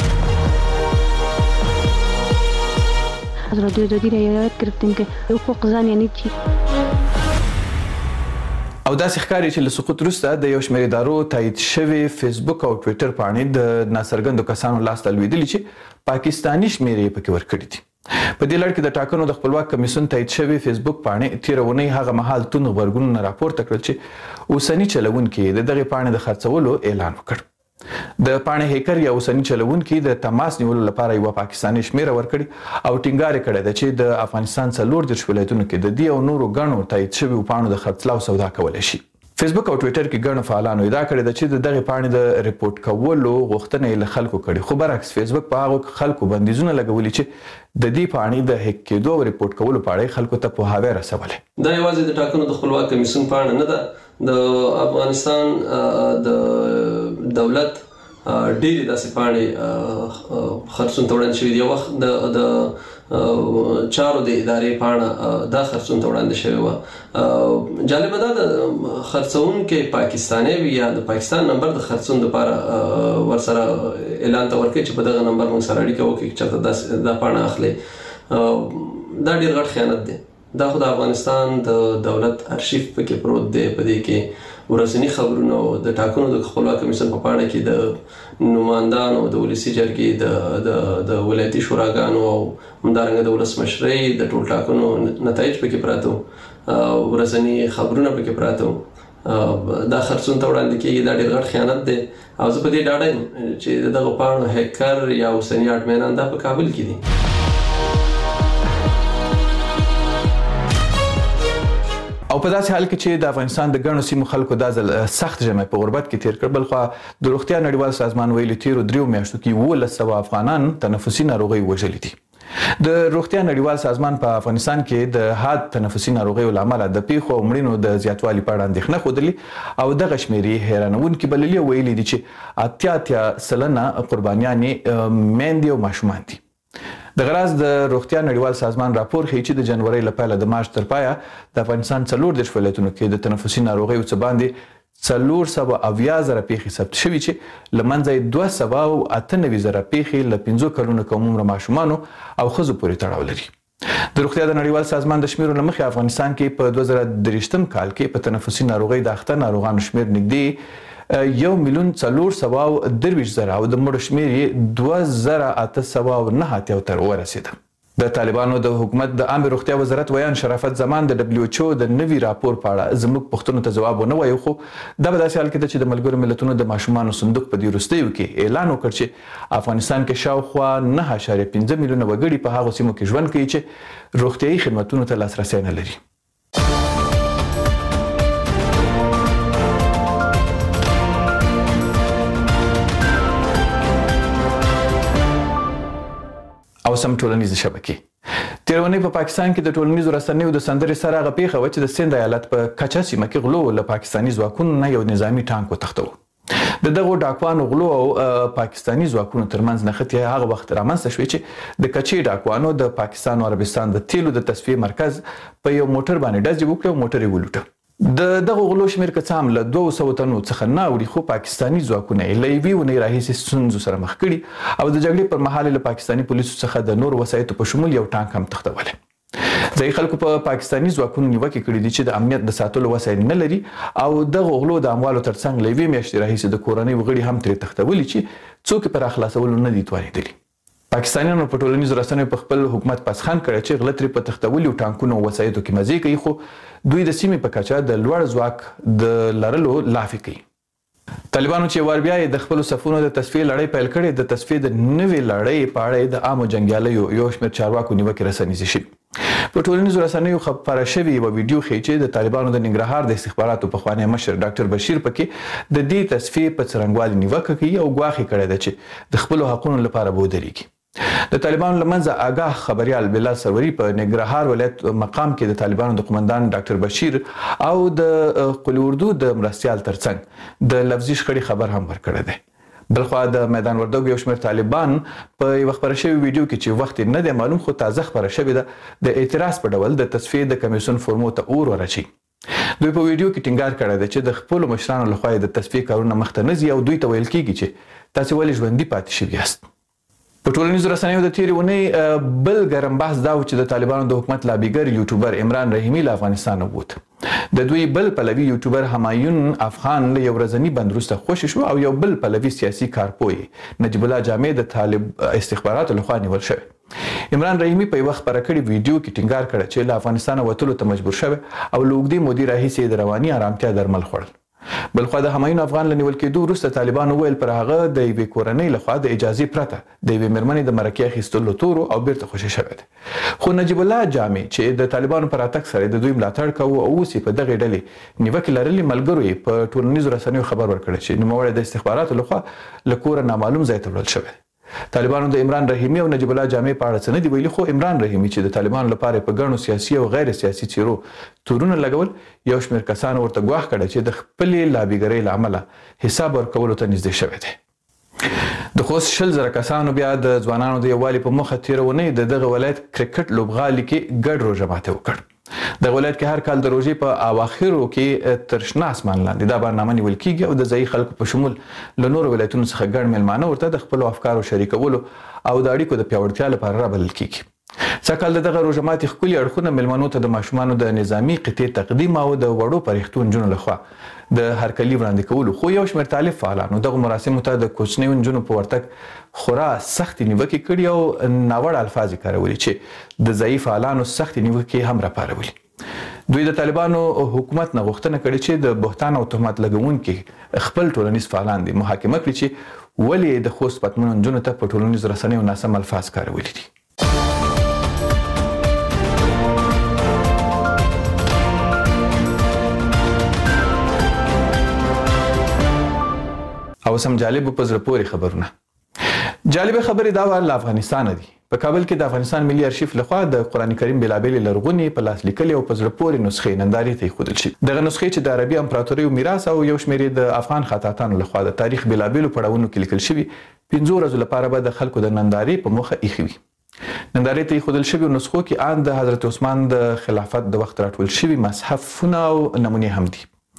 از رادیو دادی را یاد گرفتیم که حقوق زن یعنی چی. او داسې ښکاري چې له سقوط وروسته د یو شمېر ادارو تایید شوي فیسبوک او ټویټر پاڼې د ناڅرګندو کسانو لاسته لوېدلي چې پاکستاني شمېرې یې پکې ورکړي دي. په دې لړ کې د ټاکنو د خپلواک کمیسیون تایید شوي فیسبوک پاڼې تېره اونۍ هغه مهال توند غبرګونونه راپورته کړل چې اوسني چلوونکي د دغې پاڼې د خرڅولو اعلان وکړ. د پاڼې هیکر یا اوسني چلوونکي د تماس نیولو لپاره یوه پاکستاني شمېره ورکړي او ټینګار یې کړی ده چې د افغانستان څلور دېرش ولایتونو کې د دې او نورو ګڼو تایید شویو پاڼو د خرڅلاو سودا کولی شي. فیسبوک او ټویټر کې ګڼو فعالانو ادعا کړې ده چې د دغې پاڼې د ریپورټ کولو غوښتنه یې له خلکو کړې، خو برعکس فیسبوک په هغو خلکو بندیزونه لګولي چې د دې پاڼې د هیک کېدو او ریپورټ کولو په اړه خلکو ته پوهاوی رسولی. دا یوازې د ټاکنو د خپلواک کمیسیون پاڼه نه ده، د افغانستان د دولت ډېرې داسې پاڼې خرڅون ته وړاندې شوي دي. یو وخت د چارو د ادارې پاڼه دا خرڅون ته وړاندې شوې وه. جالبه دا د خرڅونکی پاکستانی وي یا د پاکستان نمبر د خرڅون دپاره ورسره اعلان ته ورکوي چې په دغه نمبر موږ سره اړیکه وکړي چې چېرته دا پاڼه اخلي. دا ډېر غټ خیانت دی. دا خو د افغانستان د دولت ارشیف پکې پروت دی. په دې کې ورځني خبرونه او د ټاکنو د خپلواک کمیسیون په پاڼه کې د نمایندانو د ولسي جرګې د د ولایتي شوراګانو او همدارنګه د ولسمشرۍ د ټول ټاکنو نتایج پکې پراته وو، ورځني خبرونه پکې پراته وو. دا خرڅون ته وړاندې کېږي. دا ډېر غټ خیانت دی او زه په دې ډاډه یم چې د دغو پاڼو هیکر یا اوسني اډمینان دا په کابل کې دي. او په داسې حال کې چې د افغانستان د ګڼو سیمو خلکو دا ځل سخت ژمی په غربت کې تیر کړ، بلخوا د روغتیا نړیوال سازمان ویلي تیرو دریو میاشتو کې اوولس سوه افغانان تنفسي ناروغۍ وژلي دي. د روغتیا نړیوال سازمان په افغانستان کې د حاد تنفسي ناروغیو له امله د پیښو او مړینو د زیاتوالي په اړه اندېښنه ښودلې او دغه شمېرې حیرانوونکې بللي او ویلي دي چې اتیا اتیا سلنه قربانیانې میندې او ماشومان دي. د غراز د روغتیا نړیوال سازمان راپور ښیي چې د جنورۍ له پیله د مارچ تر پایه د افغانستان څلور دېرش ولایتونو کې د تنفسي ناروغیو څه باندې څلور سوه اویا زره پیښې ثبت شوي چې له منځه یې دوه سوه او اته نوي زره پیښې له پنځو کلونو کم عمره ماشومانو او ښځو پورې تړاو لري. د روغتیا د نړیوال سازمان د شمیرو له مخې افغانستان کې په دوه زره دېرشم کال کې په تنفسي ناروغۍ د اخته ناروغانو شمیر نږدې یو میلیون څلور سوه او درویشت زره او د مړو شمیر یې دوه زره اته سوه او نهه اتیا ته ورسېده. د طالبانو د حکومت د عامه روغتیا وزارت ویان شرافت زمان د دبلیو ایچ او د نوي راپور په اړه زموږ پوښتنو ته ځواب ونه وایي، خو دا به داسې حال کې ده چې د ملګرو ملتونو د ماشومانو صندوق په دې وروستیو کې اعلان وکړ چې افغانستان کې شاوخوا نهه اعشاریه پنځه میلیونه وګړي په هغو سیمو کې ژوند کوي چې روغتیایي خدمتونو ته لاسرسی نه لري. او سم ټولنیزې شبکې. تېره اونۍ په پاکستان کې د ټولنیزو رسنیو د سندرې سره هغه پیښه وه چې د سند ایالت په کچه سیمه کې غلو له پاکستاني ځواکونو نه یو نظامي ټانک وتښتوه. د دغو ډاکوانو غلو او پاکستاني ځواکونو ترمنځ نښتې هغه وخت رامنځته شوې چې د کچې ډاکوانو د پاکستان او عربستان د تیلو د تصفیې مرکز په یو موټر باندې ډزې وکړې او موټر یې ولوټه. د دغو غلو شمیر که څه هم له دوه سوو تنو څخه نه اوړي، خو پاکستاني ځواکونه یې له یوې اونۍ راهیسې ستونزو سره مخ کړي او د جګړې پر مهال له پاکستاني پولیسو څخه د نورو وسایطو په شمول یو ټانک هم تښتولی. ځایي خلکو په پاکستاني ځواکونو نیوکې کړي دي چې د امنیت د ساتلو وسایل نه لري او دغو غلو د اموالو ترڅنګ له یوې میاشتې راهیسې د کورنۍ وګړي هم ترې تښتولي چې څوک یې په راخلاصولو نه دي توانېدلي. پاکستانیانو په ټولنیزو رسنیو په خپل حکومت پسخان کړی چې غله ترې په تښتولو ټانکونو او وسایطو کې مزې کوي، خو دوی د سیمې په کچه د لوړ ځواک د لرلو لافې کوي. طالبانو چې وار بیا د خپلو صفونو د تصفیې لړۍ پیل کړې، د تصفیې د نوې لړۍ په اړه د عامو جنګیالیو یو شمېر چارواکو نیوکې رسنیزې شوي. په ټولنیزو رسنیو خپره شوې یوه ویډیو ښیي چې د طالبانو د ننګرهار د استخباراتو پخوانی مشر ډاکټر بشیر پکې د دې تصفیې په څرنګوالي نیوکه کوي او ګواښ یې کړی ده چې د خپلو حقونو لپاره به ودرېږي. د طالبانو له منځه آګاه خبریال بلال سروري په ننګرهار ولایت مقام کې د طالبانو د قومندان ډاکټر بشیر او د قلی اردو د مرستیال ترڅنګ د لفظي شخړې خبر هم ورکړی دی. بلخوا د میدان وردګو یو شمېر طالبان په یو خبره شوی ویډیو کې چې وخت نه دی معلوم خو تازه خبره شوې ده د اعتراض په ډول د تصفیې د کمیسیون فورمو ته اور ورچي. دوی په ویډیو کې ټینګار کړی دی چې د خپلو مشرانو لخوا د تصفیې کارونه مخته نه ځي او دوی ته ویل کېږي چې تاسې ولې ژوندي پاتې شوي یاست. په ټولنیزو رسنیو د تېرې اونۍ بل ګرم بحث دا و چې د طالبانو د حکومت لابیګر یوټیوبر عمران رحیمي له افغانستانه ووت. د دوی بل پلوي یوټیوبر همایون افغان له یو ورځني بند وروسته خوشي شو او یو بل پلوي سیاسي کارپوی نجیب الله جامع د طالب استخباراتو لخوا نیول شوی. عمران رحیمي په یوه خپره کړې ویډیو کې ټینګار کړی چې له افغانستانه وتلو ته مجبور شوی او له اوږدې مودې راهیسې د رواني ارامتیا درمل خوړل. بلخوا د همایون افغان له نیول کېدو وروسته طالبانو وویل پر هغه د یوې کورنۍ لخوا د اجازې پرته د یوې مېرمنې د مرکې اخیستلو تورو او بیرته خوشي شوی دی. خو نجیب الله جامع چې د طالبانو په راتګ سره د دوی ملاتړ کوو او اوس یې په دغې ډلې نیوکې لرلې ملګرو یې په ټولنیزو رسنیو خبر ورکړی چې نوموړی د استخباراتو لخوا له کوره نامعلوم ځای ته وړل شوی دی. طالبانو د عمران رحیمي او نجیب الله جامع په اړه څه نه دي ویلي خو عمران رحیمي چې د طالبانو لپاره په ګڼو سیاسي او غیر سیاسي څیرو تورونه لګول یو شمېر کسانو ورته ګواښ کړی چې د خپلې لابیګرۍ له امله حساب ورکولو ته نږدې شوی دی. د خوست شل زره کسانو بیا د ځوانانو د یووالي په موخه تېره اونۍ د دغه ولایت کرکټ لوبغالي کې ګډ روژه ماتی وکړ. دغه ولایت کې هر کال د روژې په اواخرو کې تر شنه اسمان لاندې دا برنامه نیول کیږي او د ځایي خلکو په شمول له نورو ولایتونو څخه ګڼ میلمانه ورته د خپلو افکارو شریکولو او د اړیکو د پیاوړتیا لپاره رابلل کیږي. سږکال د دغه روژه ماتي ښکلي اړخونه میلمنو ته د ماشومانو د نظامي قطعې تقدیم او د وړو پرښتو نجونو لخوا د هرکلي وړاندې کولو خو یو شمېر طالب فعالانو دغه مراسمو ته د کوچنیو نجونو په ورتګ خورا سختې نیوکې کړي او ناوړه الفاظ یې کارولي چې د ځایي فعالانو سختې نیوکې هم راپارولي. دوی د طالبانو حکومت نه غوښتنه کړې چې د بهتان او تهمت لګونکي خپل ټولنیز فعالان دي محاکمه کړي چې ولې د خوست پتمنو نجونو ته په ټولنیزو رسنیو ناسم الفاظ کارولي دي. او سم جالب په زړه پورې خبرونه. جالب خبرې دا وه له افغانستانه دي. په کابل کې د افغانستان ملي ارشیف لخوا د قرآن کریم بېلابېلې لرغونې په لاس لیکلې او په زړه پورې نسخې نندارې ته ایښودل شوي. دغه نسخې چې د عربي امپراتوریو میراث او یو شمېر د افغان خطاطانو لخوا د تاریخ بېلابېلو پړاوونو کې لیکل شوي پنځو ورځو لپاره به د خلکو د نندارې په موخه ایښي وي. نندارې ته ایښودل شوي نسخو کې ان د حضرت عثمان د خلافت د وخت راټول شوي مصحفونه او نمونې هم دي.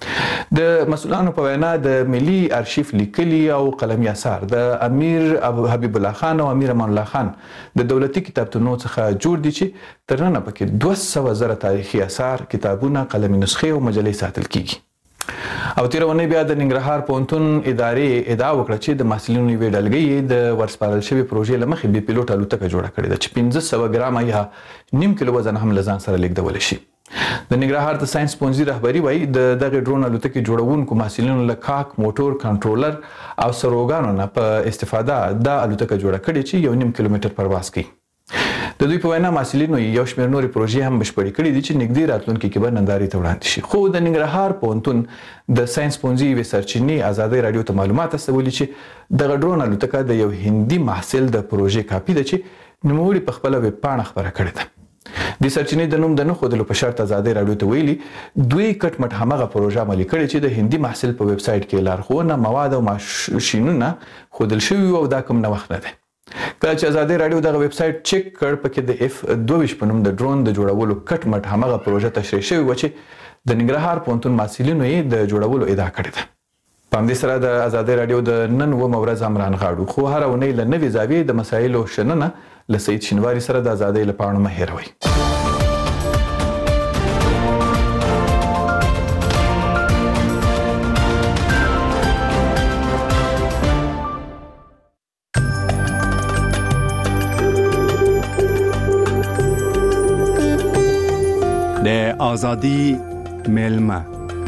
د مسؤلانو په وینا د ملي ارشیف لیکلي او قلمي اثار د امیر حبیب الله خان او امیر امان الله خان د دولتي کتابتونو څخه جوړ دي چې تر ننه پکې دوه سوه زره تاریخي اثار کتابونه قلمي نسخې او مجلې ساتل کیږي. او تېره اونۍ بیا د ننګرهار پوهنتون ادارې ادعا وکړه چې د محصلینو یوې ډلګۍ د ورسپارل شوې پروژې له مخې بې پیلوټ الوتکه جوړه کړې ده چې پنځه سوه ګرامه یا نیم کیلو وزن هم له ځان سره لیږدولی شي. د ننګرهار د ساينس پوهنځي رهبري وایي د دغې ډرون الوتکې جوړونکو محصلینو له کاک موټور کنټرولر او سروګانو نه په استفاده دا الوتکه جوړه کړې چې یو نیم کیلومتر پرواز کوي. د دوی په وینا محصلینو یو شمېر نورې پروژې هم بشپړې کړي دي چې نږدې راتلونکي کې به نندارې ته وړاندې شي. خو د ننګرهار پوهنتون د ساينس پوهنځي یوې سرچینې ازادۍ راډیو ته معلومات استولي چې دغه ډرون الوتکه د یو هندي محصل د پروژې کاپي ده چې نوموړي په خپله ویب پاڼه خپره کړې ده. د سرچینې د نوم د نه ښودلو په شرط ازادۍ راډیو ته ویلي دوی کټ مټ همغه پروژه عملي کړې چې د هندي محصل په ویب سایټ کې لارښوونه مواد او ماشینونه ښودل شوي او دا کوم نوښت نه دی. کله چې ازادۍ راډیو دغه ویب سایټ چک کړ پکې د اف دوه ویشت په نوم د ډرون د جوړولو کټ مټ همغه پروژه تشریح شوې وه چې د ننګرهار پوهنتون محصلینو یې د جوړولو ادعا کړې ده. په همدې سره د ازادۍ راډیو د نن اوومه ورځ هم رانغاړو خو هره اونۍ له نوې زاویې د مسایلو شننه له سعید شینواري سره د ازادۍ له پاڼو مه هېروئ. د آزادی میلمه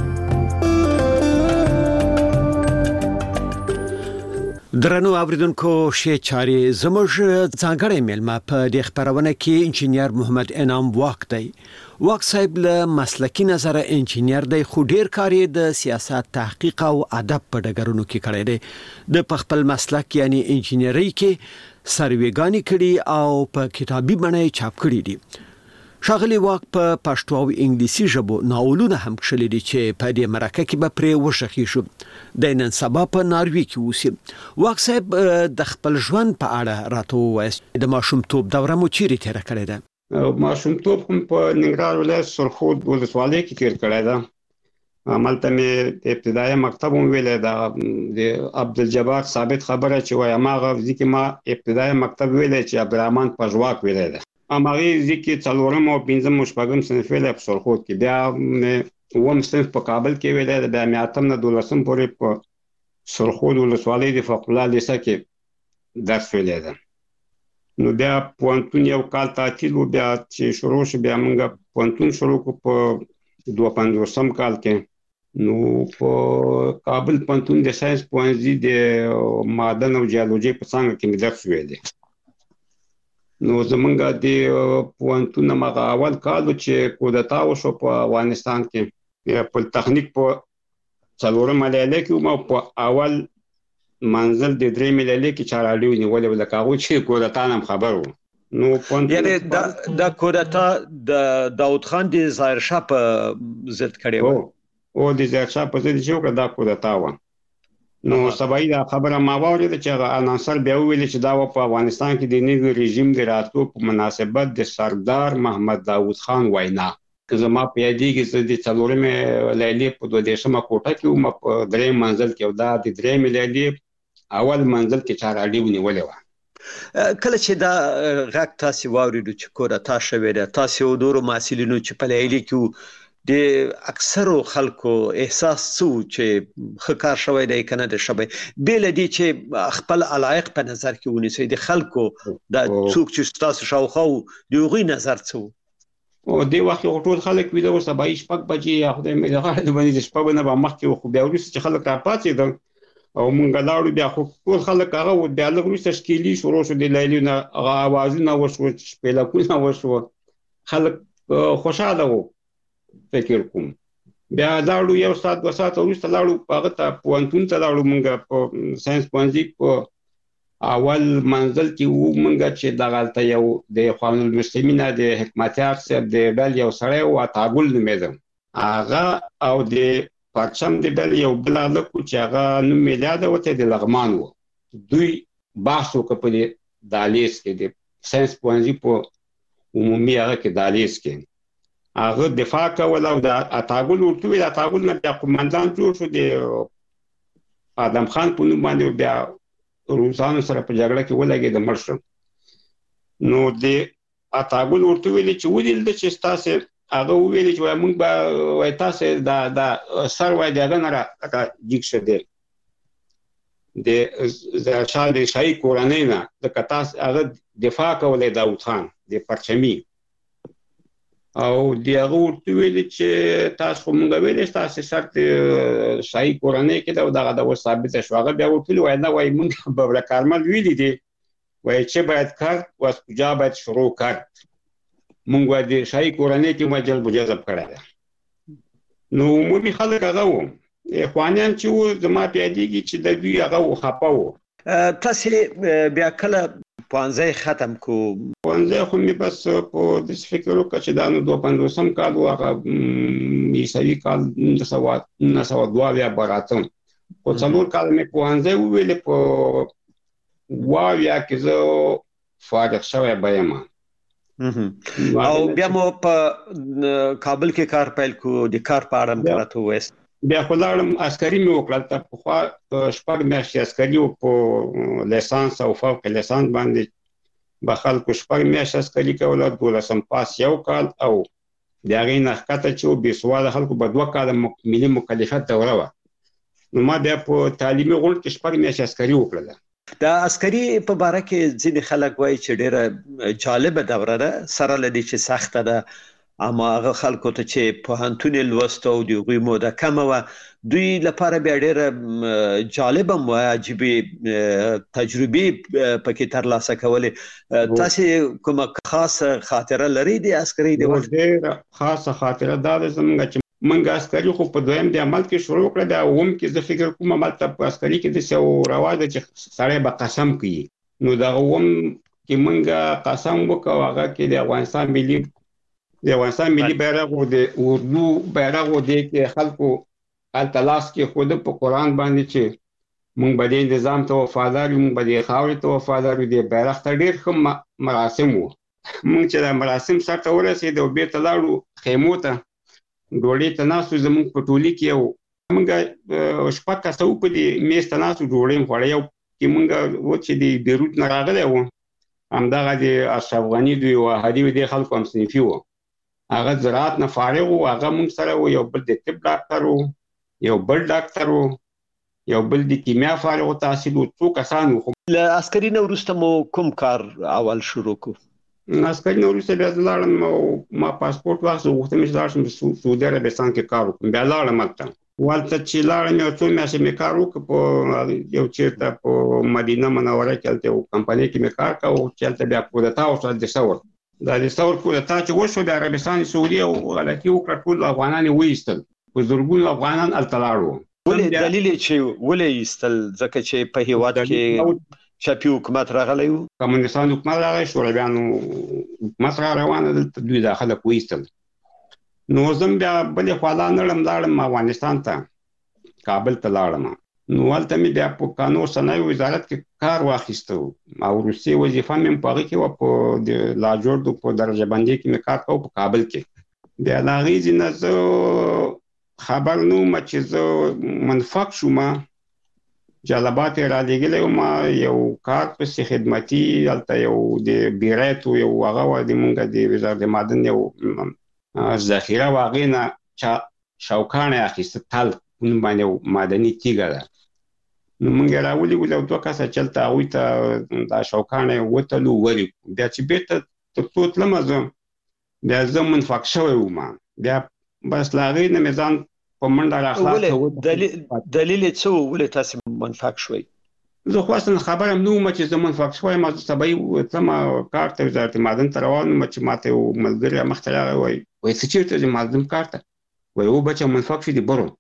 درنو اوریدونکو شی چاري زموږ ځانګړی میلمه په دې خبرونه کې انجینیر محمد انعام واک دی. واک صاحب له مسلکی نظر انجینیر دی خو ډیر کاری د سیاست تحقیق او ادب په ډګرونو کې کړی دی. د خپل مسلک یعنی انجینری کې سرویګانی کړي او په کتابي بڼه چاپ کړي دي. شاغلی واک په پښتو او انګلیسي ژبو ناولونه هم کښلي دي چې په دې مرکه کې به پرې وشخي شو. د نن سبا په ناروی کې اوسي. واک صاحب د خپل ژوند په اړه راته ووایاست. د ماشومتوب دوره مو چیرې تېره کړې ده؟ ماشومتوب هم په ننګرهار ولایت سرخود ولسوالۍ کې تېر کړی ده. هملته مې ابتدایي مکتب هم ویلی ده. د عبدالجبار ثابت خبره چې وایي هماغه ځکه ما ابتدایي مکتب ویلی چې عبدالرحمن پژواک ویلی ده. هماغې ځکه څلورم او پنځم او شپږم صنف ویلی په سرخود کې. بیا مې اووم صنف په کابل کې ویلی ده. بیا مې اتم نه دولسم پورې په سرخود ولسوالۍ د فقر الله لیسه کې درس ویلی ده. نو بیا پوهنتون یو کال تعطیل و. بیا چې شروع شو بیا موږ پوهنتون شروع کړو په دوه پنځوسم کال کې. نو په کابل پوهنتون د ساینس پوهنځي د معدن او جیولوژي په څانګه کې مې درس ویلی. نو زمونږ د پوهنتون هغه اول کال چې کودتا وشو په افغانستان کې په تخنیک په څلورمه لیلیه کې وم او په اول منزل د درېیمې لیلیې کې چاراډي ونیولې وه لکه هغوی چې کودتا نه هم خبر وو. نو یعنې دا کودتا د داود خان د ظاهرشاه په ضد کړې وه؟ او د ظاهرشاه په ضد چې وکړه دا کودتا وه. نو سبایي دا خبره ما واورېده چې هغه انانسر بیا وویلې چې دا په افغانستان کې د نوي رژیم د راتلو په مناسبت د سردار محمد داود خان وینا. که زما په یادېږي زه د څلورمې لیلیې په دوه دېرشمه کوټه کې وم په درېیم منزل کې او دا د درېیمې لیلیې اول منزل کې چاراډي ونیولې وه. کله چې دا غږ تاسې واورېدو چې کودتا شوې ده، تاسې او نورو محصلینو چې په لیلیه کې د اکثرو خلکو احساس څه و چې ښه کار شوی دی که نه دی شوی؟ بې له دې چې خپل علایق په نظر کې ونیسئ، د خلکو دا څوک چې ستاسو شاوخوا وو د هغوی نظر څه و؟ او دې وخت کې ټول خلک ویده وو. سبایي شپږ بجې یا خدای مې د غاړې باندې د شپږو نه به مخکې وو. خو بیا وروسته چې خلک راپاڅېدل او مونږ لاړو بیا خو ټول خلک هغه وو. بیا لږ وروسته ښکېلي شروع شو د لیلیو نه، هغه اوازونه وشوه، شپېلکونه وشوه، خلک خوشحاله وو فکر کوم. بیا لاړو یو ساعت دوه ساعته وروسته لاړو هغه ته پوهنتون ته لاړو. مونږ په ساینس پوهنځي په اول منزل کې وو مونږ چې دغلته یو د اخوان المسلمین د حکمتیار صاحب د ډلې یو سړی و عطاګل نومېده. هغه او د پرچم د ډلې یو بل هلک و چې هغه نوم مې یاده ورته د لغمان و. دوی بحث وکړه په دې دهلیز کې د ساینس پوهنځي په عمومي هغه کې دهلیز کې. هغه دفاع کوله او د عطاګل ورته ویل. عطاګل نه بیا قومندان جوړ شو د ادم خان په نوم باندې. بیا روسانو سره په جګړه کې ولګېد، مړ شو. نو د عطاګل ورته ویل چې ولیدل چې ستاسې هغه وویل چې وایي موږ به وایي تاسې د سر وایي د هغه نه را جګ شه دی د ظاهرشاه د شاهي کورنۍ نه، ځکه تاسې هغه دفاع کولی داود خان د پرچمي او د هغه ورته ویلي چې تاسو خو مونږ ویلی ستاسې سر د شاهي کورنۍ کې ده او دغه د اوس ثابته شو. هغه بیا ورته ویلي وایي نه وایي مونږ ببره کارمل ویلي دي وایي چې باید کرد و از کجا باید شروع کرد. مونږ وایي د شاهي کورنۍ کې مو جلب و جذب کړی ده. نو عمومي خلک هغه وو، اخوانیان چې وو زما په یادېږي چې د دوی هغه و خفه وو. تاسې بیا کله پوهنځی ختم کو؟ پوهنځی خو مې بس په داسې فکر وکړه چې دا نو دوه پنځوسم کال و، هغه عیسوي کال نولس سوه دوه اویا به راتم. خو څلور کاله مې پوهنځی وویلې. په اوه اویا کې زه فارغ شوی به یم. او بیا مو په کابل کې کار پیل کو. د کار په اړه مې راته ووایاست. بیا خو لاړم عسکري مې وکړه. ته پخوا شپږ میاشتې عسکري و په لیسانس او فوق لیسانس باندې به خلکو شپږ میاشتې عسکري کوله. دولسم پاس یو کال او د هغې نه ښکته چې و بېسواده خلکو به دوه کاله ملي مکلفیت دوره وه. نو ما بیا په تعلیمي غونډ کې شپږ میاشتې عسکري وکړله. د عسکري په باره کې ځینې خلک وایي چې ډېره جالبه دوره ده، سره له دې چې سخته ده. اما هغه خلکو ته چې پوهنتون یې لوسته او د هغوی موده کمه وه، دوی لپاره بیا ډېره جالبه هم وه، عجیبې تجربې پکې ترلاسه کولې. تاسې کومه خاصه خاطره لرئ د عسکرۍ د وخت؟ ډېره خاصه خاطره دا ده زموږ چې موږ عسکري خو په دویم د عمل کې شروع کړه. بیا اووم کې زه فکر کوم هملته په عسکري کې داسې یو رواج ده چې سړی به قسم کوي. نو دغه اووم کې موږ قسم وکړو، هغه کې د افغانستان ملي د افغانستان ملي بیرغ او د اردو بیرغ او د خلکو التلاس کې خود په قران باندې چې مونږ به د نظام ته وفادار یو، مونږ به د خاورې ته وفادار یو، د بیرغ ته ډېر ښه مراسم وو. مونږ چې د مراسم سر ته ورسېدو او بیرته لاړو خیمو ته ډوډۍ ته ناستو، زمونږ په ټولي کې یو مونږ شپږ کسه وو په دې میز ته ناستو ډوډۍ مو خوړه. یو کې مونږ و چې د بیروت نه راغلی و، همدغه د اشرف غني دوی وهادي و د خلکو هم صنفي و، هغه زراعت نه فارغ و، هغه مونږ سره و، یو بل د طب ډاکټر و، یو بل ډاکټر و، یو بل د کیمیا فارغ التحصیل و، څو کسان وو. له عسکري نه وروسته مو کوم کار اول شروع کړ؟ عسکري نه وروسته بیا لاړم او ما پاسپورت واخیست، غوښتم چې لاړ شم سعودي عربستان کې کار وکړم. بیا لاړم هلته، والته چې لاړم یو څو میاشتې مې کار وکړ په یو چېرته په مدینه منوره کې، هلته یو کمپنۍ کې مې کار کوه چې هلته بیا کودتا وشوه د ثور. دا د ثور کودتا چې وشوه بیا عربستان سعودي او غلطي وکړه، ټول افغانان یې وایستل، په زرګونو افغانان هلته لاړ. ولې دلیل یې چې ولې ایستل؟ ځکه چې په هېواد کې چاپي حکومت راغلی و، کمونستان حکومت راغی، شورویانو حکومت را روانه دلته، دوی دا خلک وایستل. نو زه بیا بلې خوا لاړم لاړم افغانستان ته، کابل ته لاړم. نو هلته مې بیا په کانو صنایع وزارت کې کار واخیسته او وروستۍ وظیفه مې په هغې کې وه، په د لاجوردو په درجه بندۍ کې مې کار کوه په کابل کې. بیا د هغې ځینه زه خبر نه وم چې زه منفق شوم، جلبات یې رالیږلی وم، یو کار پسې خدمتي هلته یو د بیریت و، یو هغه وه د مونږ د وزارت معدن یو ذخیره وه، هغې نه چا شوکاڼی اخیسته، تل نوم باندې یو معدني تیږه ده. نو مونږ یې راولېږلو او دوه کسه چې هلته هغوی ته دا شوکاڼی وتلو ولېږو. بیا چې بیرته تر څو تلمه زه بیا زه منفق شوی وم، بیا بس له هغې نه مې ځان په منډه راخلاص. دلیل یې څه و ولې تاسې منفق شوئ؟ زه خو اصلا خبر هم نه وم چې زه منفق شوی یم. زه سبا تلمه کار ته وزارت معدن ته روان وم چې ماته یو ملګري مخته راغی، وایي وایي څه چېرته ځې معدن کار ته؟ وایي او بچه منفق شو دي برو.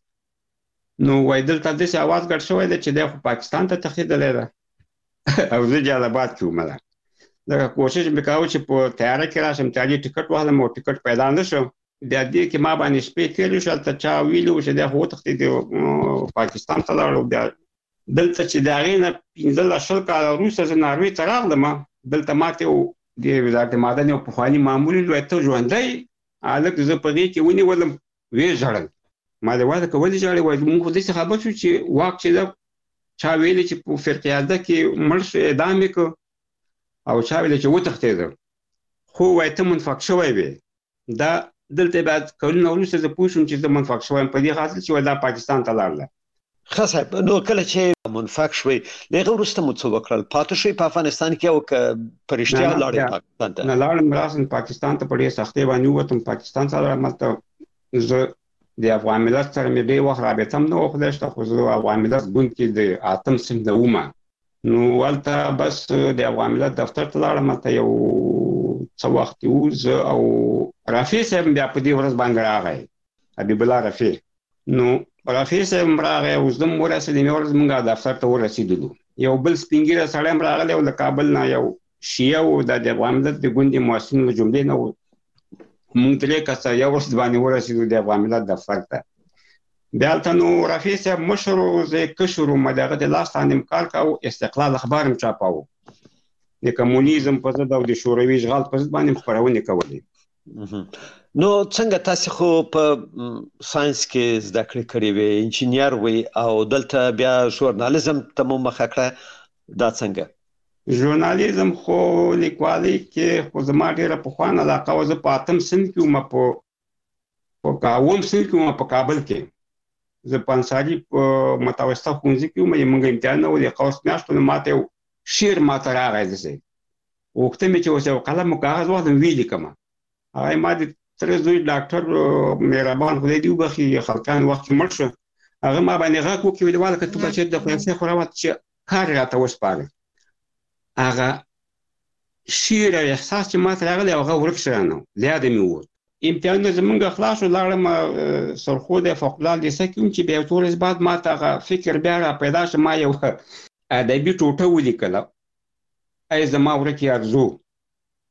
نو وایي دلته داسې اواز ګډ شوی دی چې دی خو پاکستان ته تښتېدلی ده او زه جلاباد کې وم. لکه کوشش مې کاوه چې په تیاره کې راشم، تیارې ټکټ واخلم او ټکټ پیدا نه شو. بیا دې کې ما باندې شپې تېرې شو، هلته چا ویلي و چې دی خو وتښتېد پاکستان ته لاړ. بیا دلته چې د هغې نه پنځلس شل کاله وروسته زه ناروې ته راغلم، دلته ماته یو د وزارت معدن یو پخواني مامور ویل، ته ژوندی هلک؟ زه په غېږ کې ونیولم، ویې ژړل. ما دې واده که ولې ژاړې؟ وایي موږ خو داسې خبر شو چې واک چې ده چا ویلي چې په فرقیاده کې مړ شو، اعدام یې کړ، او چا ویلي چې وتښتېده. خو وایي ته منفق شوی وې. دا دلته بیا کلونه وروسته زه پوه شوم چې زه منفق شوی یم په دې خاطر چې وایي دا پاکستان ته لاړله. ښه صاحب، نو کله چې منفق شوئ له هغه وروسته مو څه وکړل؟ پاتې شوئ په افغانستان کې او که په رښتیا لاړئ پاکستان ته؟ نه لاړم، راسم پاکستان ته په ډېرې سختۍ باندې ووتم. پاکستان ته لاړم، هلته زه د افغان ملت سره مې ډېر وخت رابطه هم نه وه خدای شته، خو زه افغان ملت ګوند کې د اتم صنف نه وم. نو هلته بس د افغان ملت دفتر ته لاړم، هلته یو څه وخت و، زه او رفیع صاحب بیا په دې ورځ باندې راغی، حبیب الله رفیع. نو رفیع صاحب راغی او زه هم ورسېدم، یوه ورځ مونږ دفتر ته ورسېدلو. یو بل سپین ږیری سړی هم راغلی و له کابل نه، یو شیعه و، دا د افغان ملت د ګوند د محسنینو له جملې نه و. مونږ درې کسه یو ورځ باندې ورسېدو د افغان ملت دفتر ته. بیا هلته نو رفیع صاحب مشر و، زه یې کشر وم، د هغه د لاس لاندې م کار کوو، استقلال اخبار هم چاپاوه، د کمونیزم په ضد او د شوروي اشغال په ضد باندې خپرونې کولې. نو څنګه تاسې خو په ساینس کې زده کړې کړې وې، انجینیر وې او دلته بیا ژورنالیزم ته مو مخه کړه، دا څنګه؟ ژورنالیزم خو لیکوالۍ کې خو زما ډېره پخوانه علاقه وه. زه په اتم صنف کې وم، په اووم صنف کې وم په کابل کې. زه په انصاري په متوسطه ښوونځي کې وم، موږ امتحانونه و د قوس میاشتو نه. ماته یو شعر ماته راغی، داسې غوښتم مې چې اوس یو قلم او کاغذ واخلم ویې لیکمه. هغه ما د تره زوی ډاکټر مهربان خدای دې وبخي خلقان وخت کې مړ شو، هغه ما باندې غږ وکړي، ویل والله که ته به چېرته د فرانسې خو راوت چې کار یې راته وسپارې. هغه شعر او احساس چې ماته راغلی هغه ورک شوی نه و، له یاده مې ووت. امتحانونه زمونږ خلاص شو، لاړم سرخود فوق العاده لیسه کې وم چې بیا یو څو ورځې بعد ماته هغه فکر بیا را پیدا شو، ما یو ادبي ټوټه ولیکله، ای زما ورکې ارزو.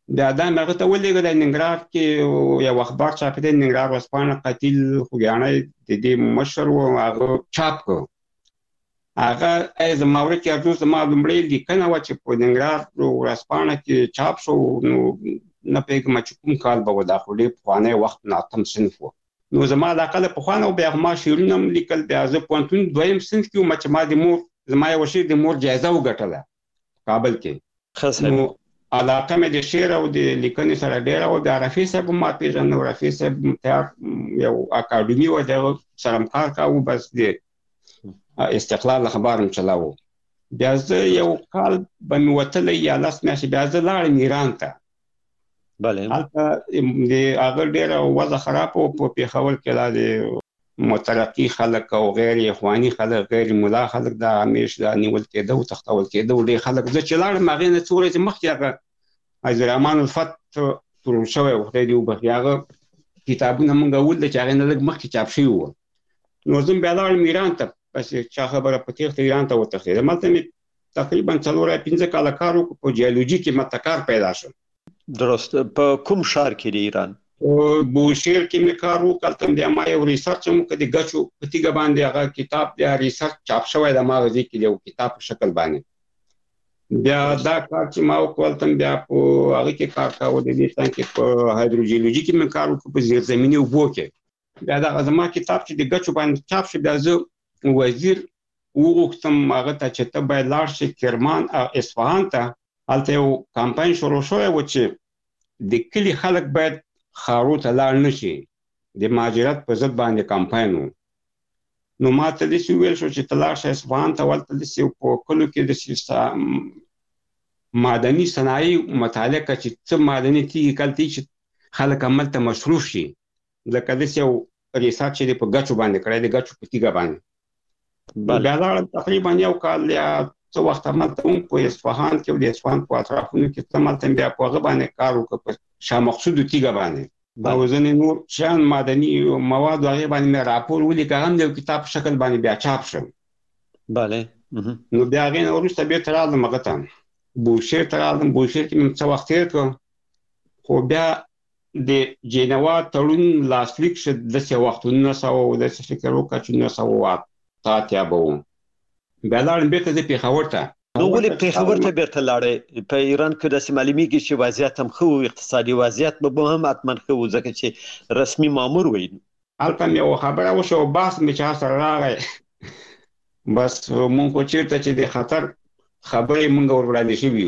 بیا دا هغه ته ولېږه د ننګرهار کې یو اخبار چاپ دی ننګرهار ورځپاڼه قتیل خوږیاڼی د دې مشر و هغه چاپ کړ هغه از ماوره کې ارزو زما لومړی لیکنه وه چې په ننګرهار ورځپاڼه کې چاپ شو نو نه پوهېږم چې کوم کال به و دا خو ډېر پخوانی وخت ناتم صنف و نو زما علاقه د پخوانه و بیا ما شعرونه هم لیکل بیا زه پوهنتون دویم صنف کې وم چې ما د مور زما یوه شعر د مور جایزه وګټله کابل کې نو علاقه مې د شعر او د لیکنې سره ډېره وه بیا رفیع صاحب هم ما پېژنه رفیع صاحب تیار یو اکاډمي وه د هغه سره هم کار کاوه بس د استقلال اخبار هم چلاوه بیا زه یو کال به مې وتلی یا لس میاشتې بیا زه لاړم ایران ته بله هلته د هغه ډېره وضع خراب و په پېښور کې دا د مترقي خلک او غیر اخواني خلک غیر ملا خلک دا همیش دا نیول کېده او تښتول کېده او ډېر خلک زه چې لاړم هغې نه څو ورځې مخکې هغه عزیزالرحمن الفت تړل شوی و خدای دې وبخښي هغه کتابونه موږ ولده چې هغې نه لږ مخکې چاپ شوي وو نو زه بیا لاړم ایران ته بس چا خبره په تېښته ایران ته وتښتېدم هلته مې تقریبا څلور یا پنځه کاله کار وکړو په جیولوجي کې ماته کار پیدا شو درست په کوم ښار کې د ایران بوشهر کې مې کار وکړ هلته بیا ما یو ریسرچ هم وکړ د ګچو په تیږه باندې هغه کتاب بیا ریسرچ چاپ شوی د مغزي کې یو کتاب په شکل باندې بیا دا کار چې ما وکړ هلته بیا په هغه کې کار کاوه د دې څنګ کې په هایدروجیولوژي کې مې کار وکړ په زیرزمیني اوبو کې بیا دغه زما کتاب چې د ګچو باندې چاپ شو بیا زه وزیر وغوښتم هغه ته چې ته باید لاړ شې کرمان او اصفهان ته هلته یو کمپاین شروع شوی و چې د کلي خلک باید ښارو ته لاړ نه شي د مهاجرت په ضد باندې کمپاین و نو ما ته داسې وویل شو چې ته لاړ شه اصفهان ته هلته داسې په کلو کې داسې معدني صنایع مطالعه کړه چې څه معدني تیږې کلتې چې خلک هملته مصروف شي لکه داسې یو ریسرچ چې دی په ګچو باندې کړی د ګچو په تیږه باندې بیا لاړم تقریبا یو کال یا څه وخت هملته هم په اصفهان کې او د اصفهان په اطرافونو کې هملته بیا په هغه باندې کار وکړ په شاه مقصودو تیږه باندې او ځینې نور شیان معدني مواد هغې باندې مې راپور ولیکه هم د یو کتاب په شکل باندې بیا چاپ شم بله نو بیا هغې نه وروسته بېرته راغلم هغه ته بوشهر ته راغلم بوشهر کې مې څه وخت تېر کړ خو بیا د جنوا تړون لاسلیک شو داسې وخت نولس سوه داسې فکر وکړه چې نولس سوه اته اتیا به و بیا لاړم بېرته زه پېښور ته نو ولې پېښور ته بېرته لاړې په ایران کې داسې معلومیږي چې وضعیت هم ښه و اقتصادي وضعیت به هم حتما ښه و ځکه چې رسمي مامور وی هلته مې یوه خبره وشوه او بحث مې چا سره راغی بس مونږ خو چېرته چې د خطر خبرې مونږ ور وړاندې شوي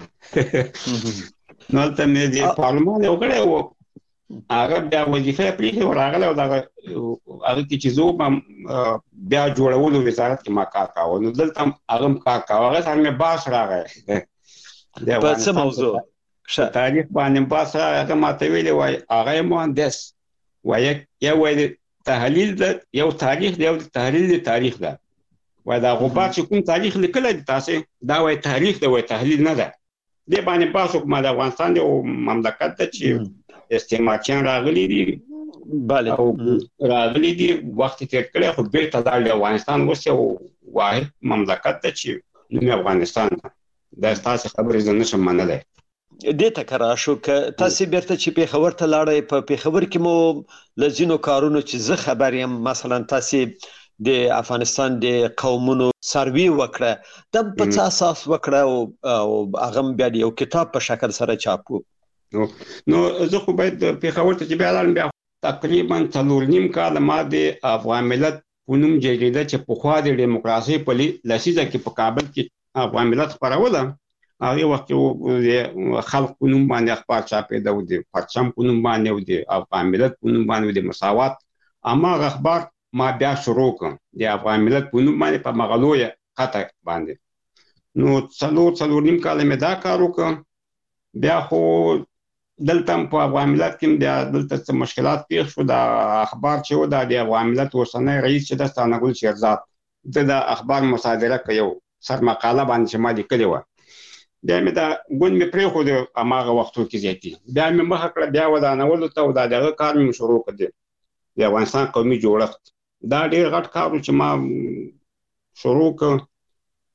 وو نو هلته مې د پارلمان یو کړی و هغه بیا وظیفه یې پرېښې و راغلی او دغه هغه کې چې زه وم بیا جوړولو وزارت کې ما کار کاوه نو دلته هم هغه هم کار کاوه هغه سره مې بحث راغی په څه موضوع تاریخ باندې بحث راغی هغه ماته ویلې وایي هغه یې مهندس وایي یو وایي تحلیل د یو تاریخ دی یو د تحلیل د تاریخ ده وایي دا غبار چې کوم تاریخ لیکلی دی تاسې دا وایي تاریخ دی وایي تحلیل نه ده دې باندې بحث وکړم د افغانستان یو مملکت ده چې استعمارچیان راغلي دي بله او راغلي دي وخت یې تېر کړی خو بېرته لاړ دی افغانستان اوس یو واحد مملکت ده چې نوم یې افغانستان ده دا ستاسې خبرې زه نشم منلی دې ته که راشو که تاسې بیرته چې پېښور ته لاړئ په پېښور کې مو له ځینو کارونو چې زه خبر یم مثلا تاسې د افغانستان د قومونو سروي وکړه دا په څه اساس وکړه او هغه بیا د یو کتاب په شکل سره چاپ و نو زه خو باید پېښور ته چې بیا لاړم بیا تقریبا څلور نیم کاله ما د افغان ملت په نوم جریده چې پخوا د ډیموکراسۍ په لسیزه کې په کابل کې افغان ملت خپروله هغې وخت کې د خلق په نوم باندې اخبار چاپېده او د پرچم په نوم باندې او د افغان ملت په نوم باندې د مساوات هماغه اخبار ما بیا شروع کړ د افغان ملت په نوم باندې په مغلویه خطه باندې نو څلور څلور نیم کاله مې دا کار وکړ بیا خو دلته هم په افغان ملت کې بیا دلته څه مشکلات پیښ شو دا اخبار چې و دا د افغان ملت اوسنی رئیس چې ده ثناګل شیرزاد ده د اخبار مصادره که یو سر مقاله باندې چې ما لیکلې وه بیا مې دا ګوند مې پرېښود هماغه وختو کې زیاتي بیا مې مخه کړه بیا ودانولو ته او دا د هغه کار مې شروع کړ د افغانستان قومي جوړښت دا ډېر غټ کار و چې ما شروع کړ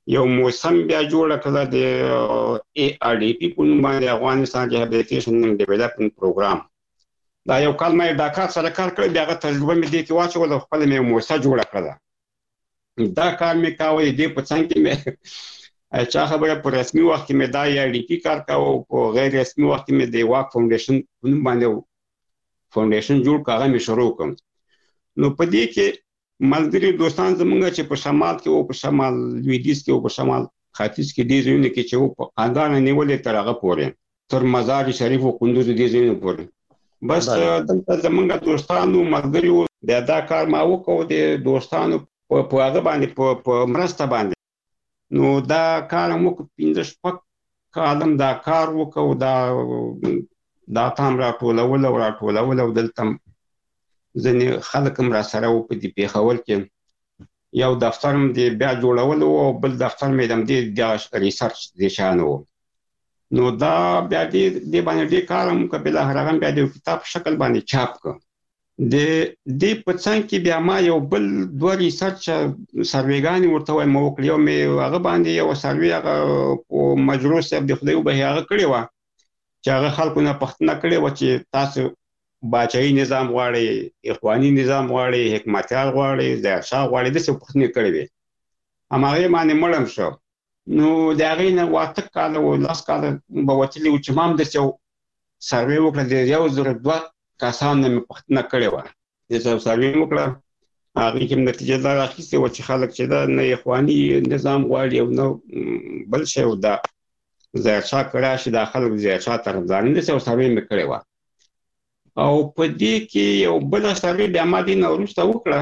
یو موسم بیا جوړ کړل د ای آر ډي پی په نوم باندې افغانستان ریهابلیټیشن اینډ ډیولپمنٹ پروګرام. دا یو کال مې ډاکټر سره کار کړی، بیا هغه تجربه مې دې کې واچوله، خپل مې موسسه جوړه کړله. دا کار مې کاوه دې په څنګ کې مې چا خبره په رسمي وخت کې مې دا ای آر ډي پی کار کاوه، په غیر رسمي وخت کې مې د واک فاونډیشن په نوم باندې فاونډیشن جوړ کړ، هغه مې شروع کړ. نو په دې کې ملګري دوستان زمونږ چې په شمال کې او په شمال لویدیځ کې او په شمال ختیځ کې دې ځایونه کې چې په خاندان نیولې تر هغه پورې تر مزار شریف او کندوز دې ځایونه پورې بس دلته زمونږ دوستانو ملګریو بیا دا کار ما وکړو د دوستانو په هغه باندې په مرسته باندې. نو دا کار مو پنځه شپږ کالم دا کار وکړو، دا دا تام راټولول او راټولول او دلته ځینې خلک هم راسره وو په دې پېښور کې. یو دفتر هم د بیا جوړول او بل دفتر مې هم د ریسرچ د شان وو. نو دا بیا دې باندې ډېر کار هم وکړ، بالاخره هغه بیا د کتاب شکل باندې چاپ کړ. د دې په څنګ کې بیا ما یو بل دوه ریسرچ سروېګانې ورته وایم وکړې، یو مې هغه باندې یو سروې هغه په مجروح صاحب د خدای وبخښي هغه کړې وه چې هغه خلکو نه پوښتنه کړې وه چې تاسو باچایي نظام غواړئ، اخواني نظام غواړئ، حکمتیار غواړئ، ظاهرشاه غواړئ، داسې پوښتنې کړې وې. هماغې باندې مړم شو. نو د هغې نه واته کاله و لس کاله به وتلي وو چې ما هم داسې یو سروې وکړه، د یو زره دوه کسانو نه مې پوښتنه کړې وه، داسې سروې مې وکړه. هغې کې مې نتیجه دا راخیستې وه چې خلک چې دا نه اخواني نظام غواړي او نه بل شی و، دا ظاهرشاه که راشي دا خلک ظاهرشاه طرفداران، داسې یو سروې مې کړې وه. او په دې کې یو بله سروې بیا ما دې نه وروسته وکړه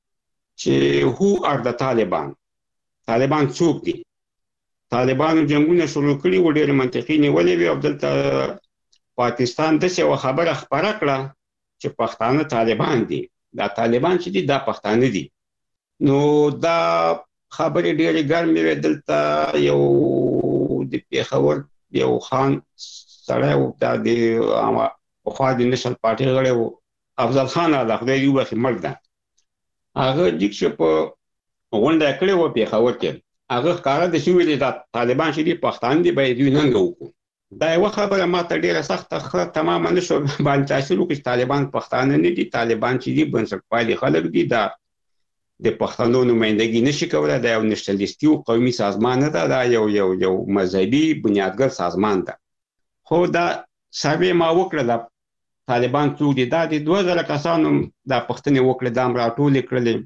چې هو آر د طالبان، طالبان څوک دي. طالبانو جنګونه شروع کړي وو، ډېرې منطقي نیولې وې او دلته پاکستان داسې یوه خبره خپره کړه چې پښتانه طالبان دي، دا طالبان چې دي دا پښتانه دي. نو دا خبرې ډېرې ګرمې وې. دلته یو د پېښور یو خان سړی و، دا د پخوا د نشل پارټۍ غړی و، افضل خان الله خدای دې وبخښي مړ ده. هغه لیک چې په غونډه یې کړې وه پېښور کې، هغه ښکاره ده چې ویلې دا طالبان چې دي پښتانه دي باید دوی ننګه وکړو. دا یوه خبره ما ته ډېره سخته ښه تمامه نه شو باندې تاثیر وکړي چې طالبان پښتانه نه دي، طالبان چې دي بنسټپالي خلک دي، دا د پښتنو نمایندګي نشي کولی، دا یو نشنلیستي او قومي سازمان نه ده، دا یو یو یو مذهبي بنیادګر سازمان ده. خو دا سروې ما وکړله طالبان څوک دي، دا د دوه زره کسانو دا پوښتنې وکړې، دا هم راټولې کړلې.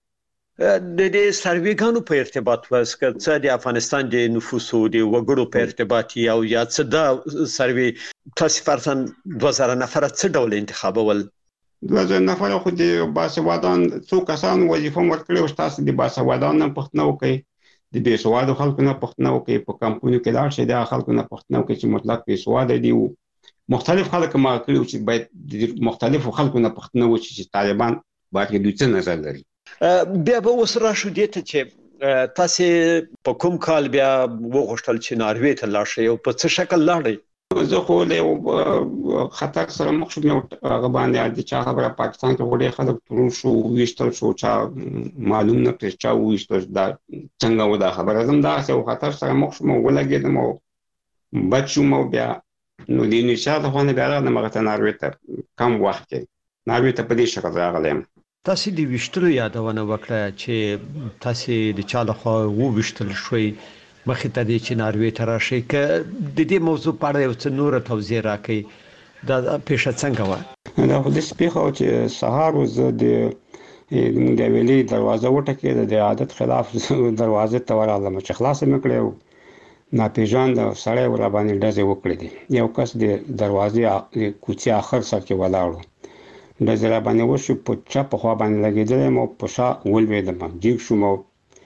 د دې سروېګانو په ارتباط وس که څه د افغانستان د نفوسو د وګړو په ارتباط او یا څه دا سروې تاسو فرضاً دوه زره نفره څه ډول انتخابول؟ دوه زره نفره خو د باسوادان څو کسانو وظیفه هم ورکړې وه چې تاسو د باسوادانو نه پوښتنه وکړئ، د بې سوادو خلکو نه پوښتنه وکړئ، په کمپونو کې لاړ شئ د هغه خلکو نه پوښتنه وکړئ چې مطلق بې سواده دي. مختلف خلک ما کړي وو چې باید د مختلفو خلکو نه پوښتنه وشي چې طالبان باید دوی څه نظر لري. بیا به اوس راشو دې ته چې تاسې په کوم کال بیا وغوښتل چې ناروې ته لاړ شئ او په څه شکل لاړئ؟ زه خو له یو خطر سره مخ شوم، یو هغه باندې د چا خبره پاکستان کې ډېر خلک تورن شو، وویشتل شو، چا معلوم نه کړي چا وویشتل، دا څنګه و دا خبره. زه هم داسې یو خطر سره مخ شوم او ولګېدم او بد شوم. او بیا نو د انشا د خونه بیا راغلم هغه ته ناروې ته کم وخت کې ناروې ته په دې شکل راغلی یم. تاسې د ویشتلو یادونه وکړه چې تاسې د چا لخوا وویشتل شوئ مخې ته دی چې ناروې ته راشئ، که د دې موضوع په اړه یو څه نوره توضیح راکړئ، دا پیښه څنګه وه؟ دا خو داسې پیښه وه چې سهار و زه د زموږ د حویلۍ دروازه وټکېده، د عادت خلاف دروازې ته ورغلم چې خلاصه مې کړې و، ناپېژانده سړی ور راباندې ډزې وکړې دي. یو کس د دروازې د کوڅې اخر سر کې ولاړ و، ډزې راباندې وشو، په چپه خوا باندې لګېدلی یم او په شا ولوېدم، جګ شوم او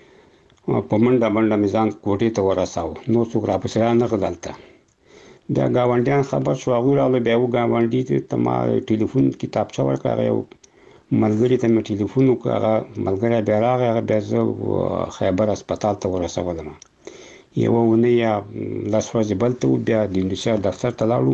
په منډه منډه مې ځان کوټې ته ورساوه. نور څوک راپسې رانغلل هلته. بیا ګاونډیان خبر شو، هغوی راغلل، بیا یو ګاونډي ته ما ټلیفون کتابچه ورکړه، هغه یو ملګري ته مې ټلیفون وکړ، هغه ملګری بیا راغی، هغه بیا زه خیبر هسپتال ته ورسولم. یوه اونۍ یا لس ورځې بلته و، بیا د انډوسیا دفتر ته لاړو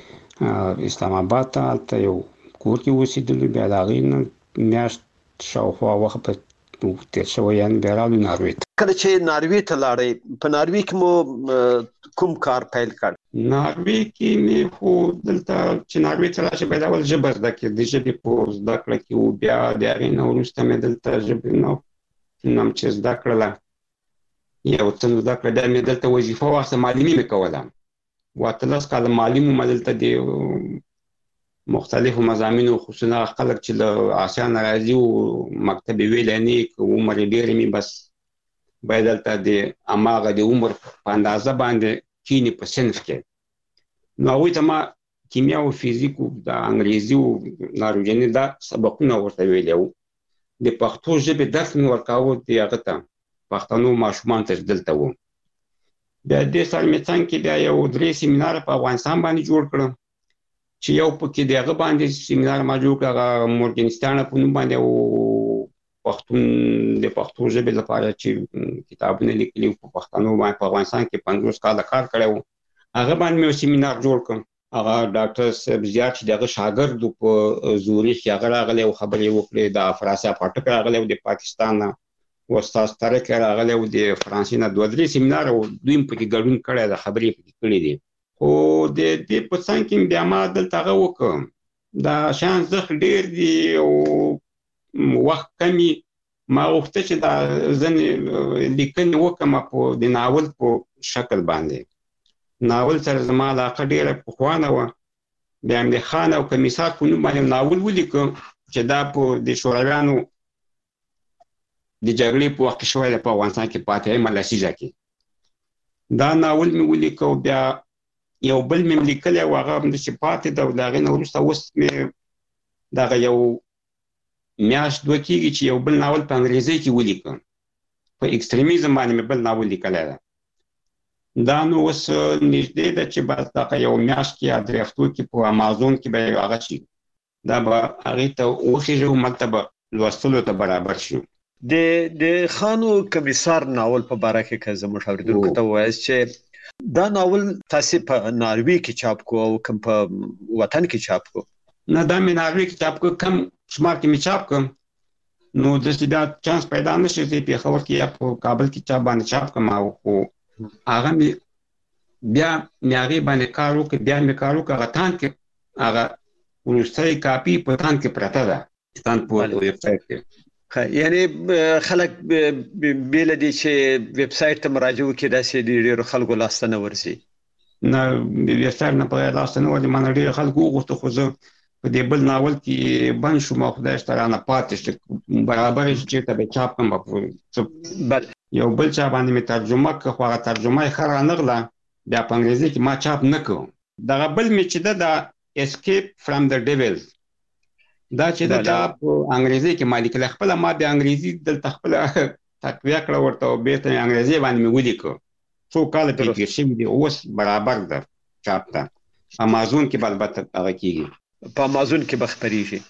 اسلام آباد ته، هلته یو کور کې اوسېدلو. بیا د هغې نه میاشت شاوخوا وخت په تیر شوی یعنې بیا راغلو ناروې ته. کله چې ناروې ته لاړې په ناروې کې مو کوم کار پیل کړ؟ ناروې کې مې خو دلته چې ناروې ته راشې باید اول ژبه زده کړې، د ژبې په زده کړه کې و بیا د هغې نه وروسته مې دلته ژبې نه نم چې زده کړله یو څه زده کړه بیا مې دلته وظیفه واخیسته، معلمي مې کوله و اتلس کاله معلم وم دلته د مختلفو مضامینو خصوصا خلک چې له آسیان راځي او مکتب ویلی نه که عمر یې ډېر وي بس باید دلته د هماغه د عمر په اندازه باندې کینې په صنف کې. نو هغوی ته ما کیمیا او فیزیک او د انګریزي او ناروژني دا سبقونه ورته ویلی وو. د پښتو ژبې درس مې ورکاوه د هغه ته پښتنو ماشومانو ته چې دلته وو. بیا دې سره مې څنګ کې بیا یو درې سیمینار په افغانستان باندې جوړ کړم چې یو پکې د هغه باندې سیمینار ما جوړ کړ، هغه مورګنسټان په نوم باندې او پښتون د پښتو ژبې لپاره چې کتابونه لیکلي په پښتنو باندې په افغانستان کې پنځوس کاله کار کړی و، هغه باندې مې سیمینار جوړ کړ. هغه ډاکټر صاحب زیات چې دغه شاګرد په زوریخ کې هغه راغلی او خبرې یې وکړې، د افراسیا پاټک راغلی و د پاکستان نه، استاد طارق راغلی و د فرانسې نه، دوه درې سیمینار و دوی هم پکې ګډون کړی د خبرې پکې کړې دي. خو د دې په څنګ کې بیا ما دلته هغه وکړم، دا شیان زښت ډېر دي او وخت کم وي، ما غوښته چې دا ځینې لیکنې وکړم په د ناول په شکل باندې. ناول سره زما علاقه ډېره پخوانه وه، بیا مې د خان او کمیسار په نوم باندې ناول ولیکم چې دا په د شورویانو د جګړې په وخت کې شوی دی په افغانستان کې په اتیایمه لسیزه کې. دا ناول مې ولیکه او بیا یو بل مې لیکلی و هغه همداسې پاتې ده او د هغې نه وروسته اوس مې دغه یو میاشت دوه کېږي چې یو بل ناول په انګریزۍ کې ولیکم، په ایکستریمیزم باندې مې بل ناول لیکلی ده. دا نو اوس نږدې ده چې بس دغه یو میاشت کې یا درې هفتو کې په امازون کې به هغه شي، دا به هغې ته وخېږي او ملته به لوستلو ته برابر شي. د د خان او کمیسار ناول په باره کې که زموږ اورېدونکو ته ووایاست چې دا ناول تاسې په ناروې کې چاپ کو او کوم په وطن کې چاپ کو؟ نه دا مې ناروې کې چاپ کو، کم شمار کې مې چاپ کړم، نو داسې بیا چانس پیدا نه شي چې پېښور کې یا په کابل کې چاپ باندې چاپ کړم، او خو هغه مې بیا مې هغې باندې کار وکړ، بیا مې کار وکړ هغه تان کې هغه وروستی کاپي په تان کې پرته ده تان په ویب سایټ کې. یعنی خلک بیله دي چې ویب سایټ ته مراجعه وکړي داسې د ډېرو خلکو لاسته نه ورځي؟ نه ویب سایټ نه په لاسته نه ورځي، ما نه ډېر خلکو وغوښته خو زه په دې بل ناول کې بند شوم او خدای شته رانه پاتې شو برابر یې چېرته به چاپ کړم. یو بل چا باندې مې ترجمه کړه خو هغه ترجمه یې ښه رانغله، بیا په انګریزي کې ما چاپ نه کړم. دغه بل مې چې ده د اسکیپ فرام د ډیول دا چې دا په انګریزي کې ما لیکلی، خپله ما بیا انګریزي دلته خپله تقویه کړه ورته او بېرته مې انګریزي باندې مې ولیکه، څو کاله پرې تېر شوي دي، اوس برابر ده چاپ ته. امازون کې به البته هغه کېږي، په امازون کې به خپرېږي.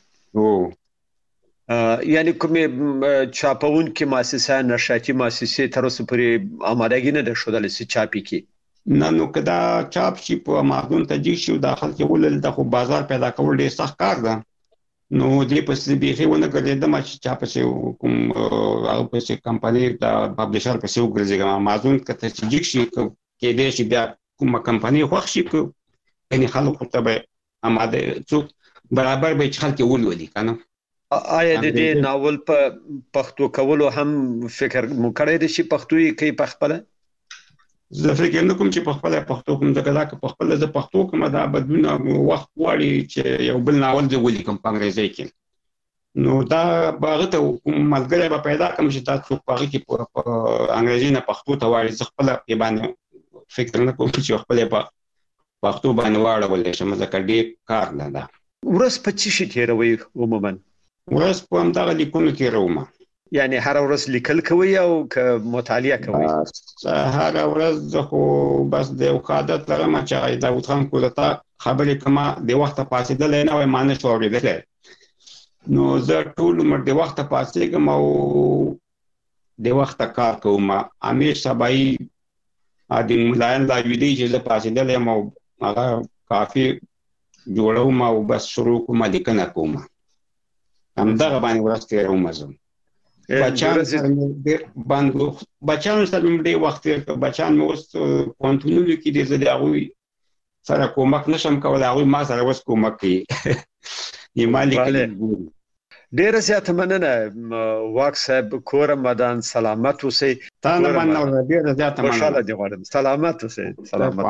هو یعنې کومې چاپونکې مؤسسه نشراتي مؤسسې تر اوسه پورې امادګي نه ده ښودلې چې چاپ یې کړي؟ نه نو که دا چاپ شي په امازون ته جګ شي او دا خلک یې ولولي، خو بازار پیدا کول ډېر سخت کار ده، نو دې پسې بیخي ونه ګرځېدم چې چا پسې کوم هغه پسې کمپنۍ د پبلیشر پسې وګرځېږم. امازون که ته چې جګ شي کېدای شي بیا کومه کمپنۍ خوښ شي، یعنې خلکو ته به اماده څوک برابر به چې خلک یې ولولي که نه. آیا د دې ناول په پښتو کولو هم فکر مو کړی دی چې پښتو یې کوي په خپله؟ زه فکر نه کوم چې په خپله پښتو کوم، ځکه دا که په خپله زه پښتو کوم دا بدونه وخت غواړي چې یو بل ناول زه ولیکم په انګریزۍ کې، نو دا به هغه ته کوم ملګری به پیدا کړم چې دا څوک په هغه کې په انګریزي نه پښتو ته واړي. زه خپله یې باندې فکر نه کوم چې خپله یې په پښتو باندې واړولی شم، ځکه ډېر کار نه ده. ورځ په څه شي تېروئ عموما؟ ورځ په همدغه لیکونو تېروم، یعنې هره ورځ لیکل کوئ او که مطالعه کوئ؟ هره ورځ زه خو بس د یو ښه عادت لرم چې داود خان کودتا خبرې کومه د وخته پاڅېدلی نه وای ما نه شو اورېدلی، نو زه ټول عمر د وخته پاڅېږم او د وخته کار کوم. امیر سبایي د ملایان لا ویدی چې زه پاڅېدلی یم او هغه کافي جوړوم او بس شروع کوم لیکنه کوم، همدغه باندې ورځ تېروم زه. بچان سره ډېر باندې بچان سره ډېر وخت تیر بچان مو اوس پونتونو کې دي زه د هغوی سره کومک نشم کولای هغوی ما سره اوس کومک کوي یې مالک ډیره زیاته مننه واک صاحب کور مدان سلامت اوسئ تا نه مننه ډیره زیاته مننه خوشاله دي غواړم سلامت اوسئ سلامت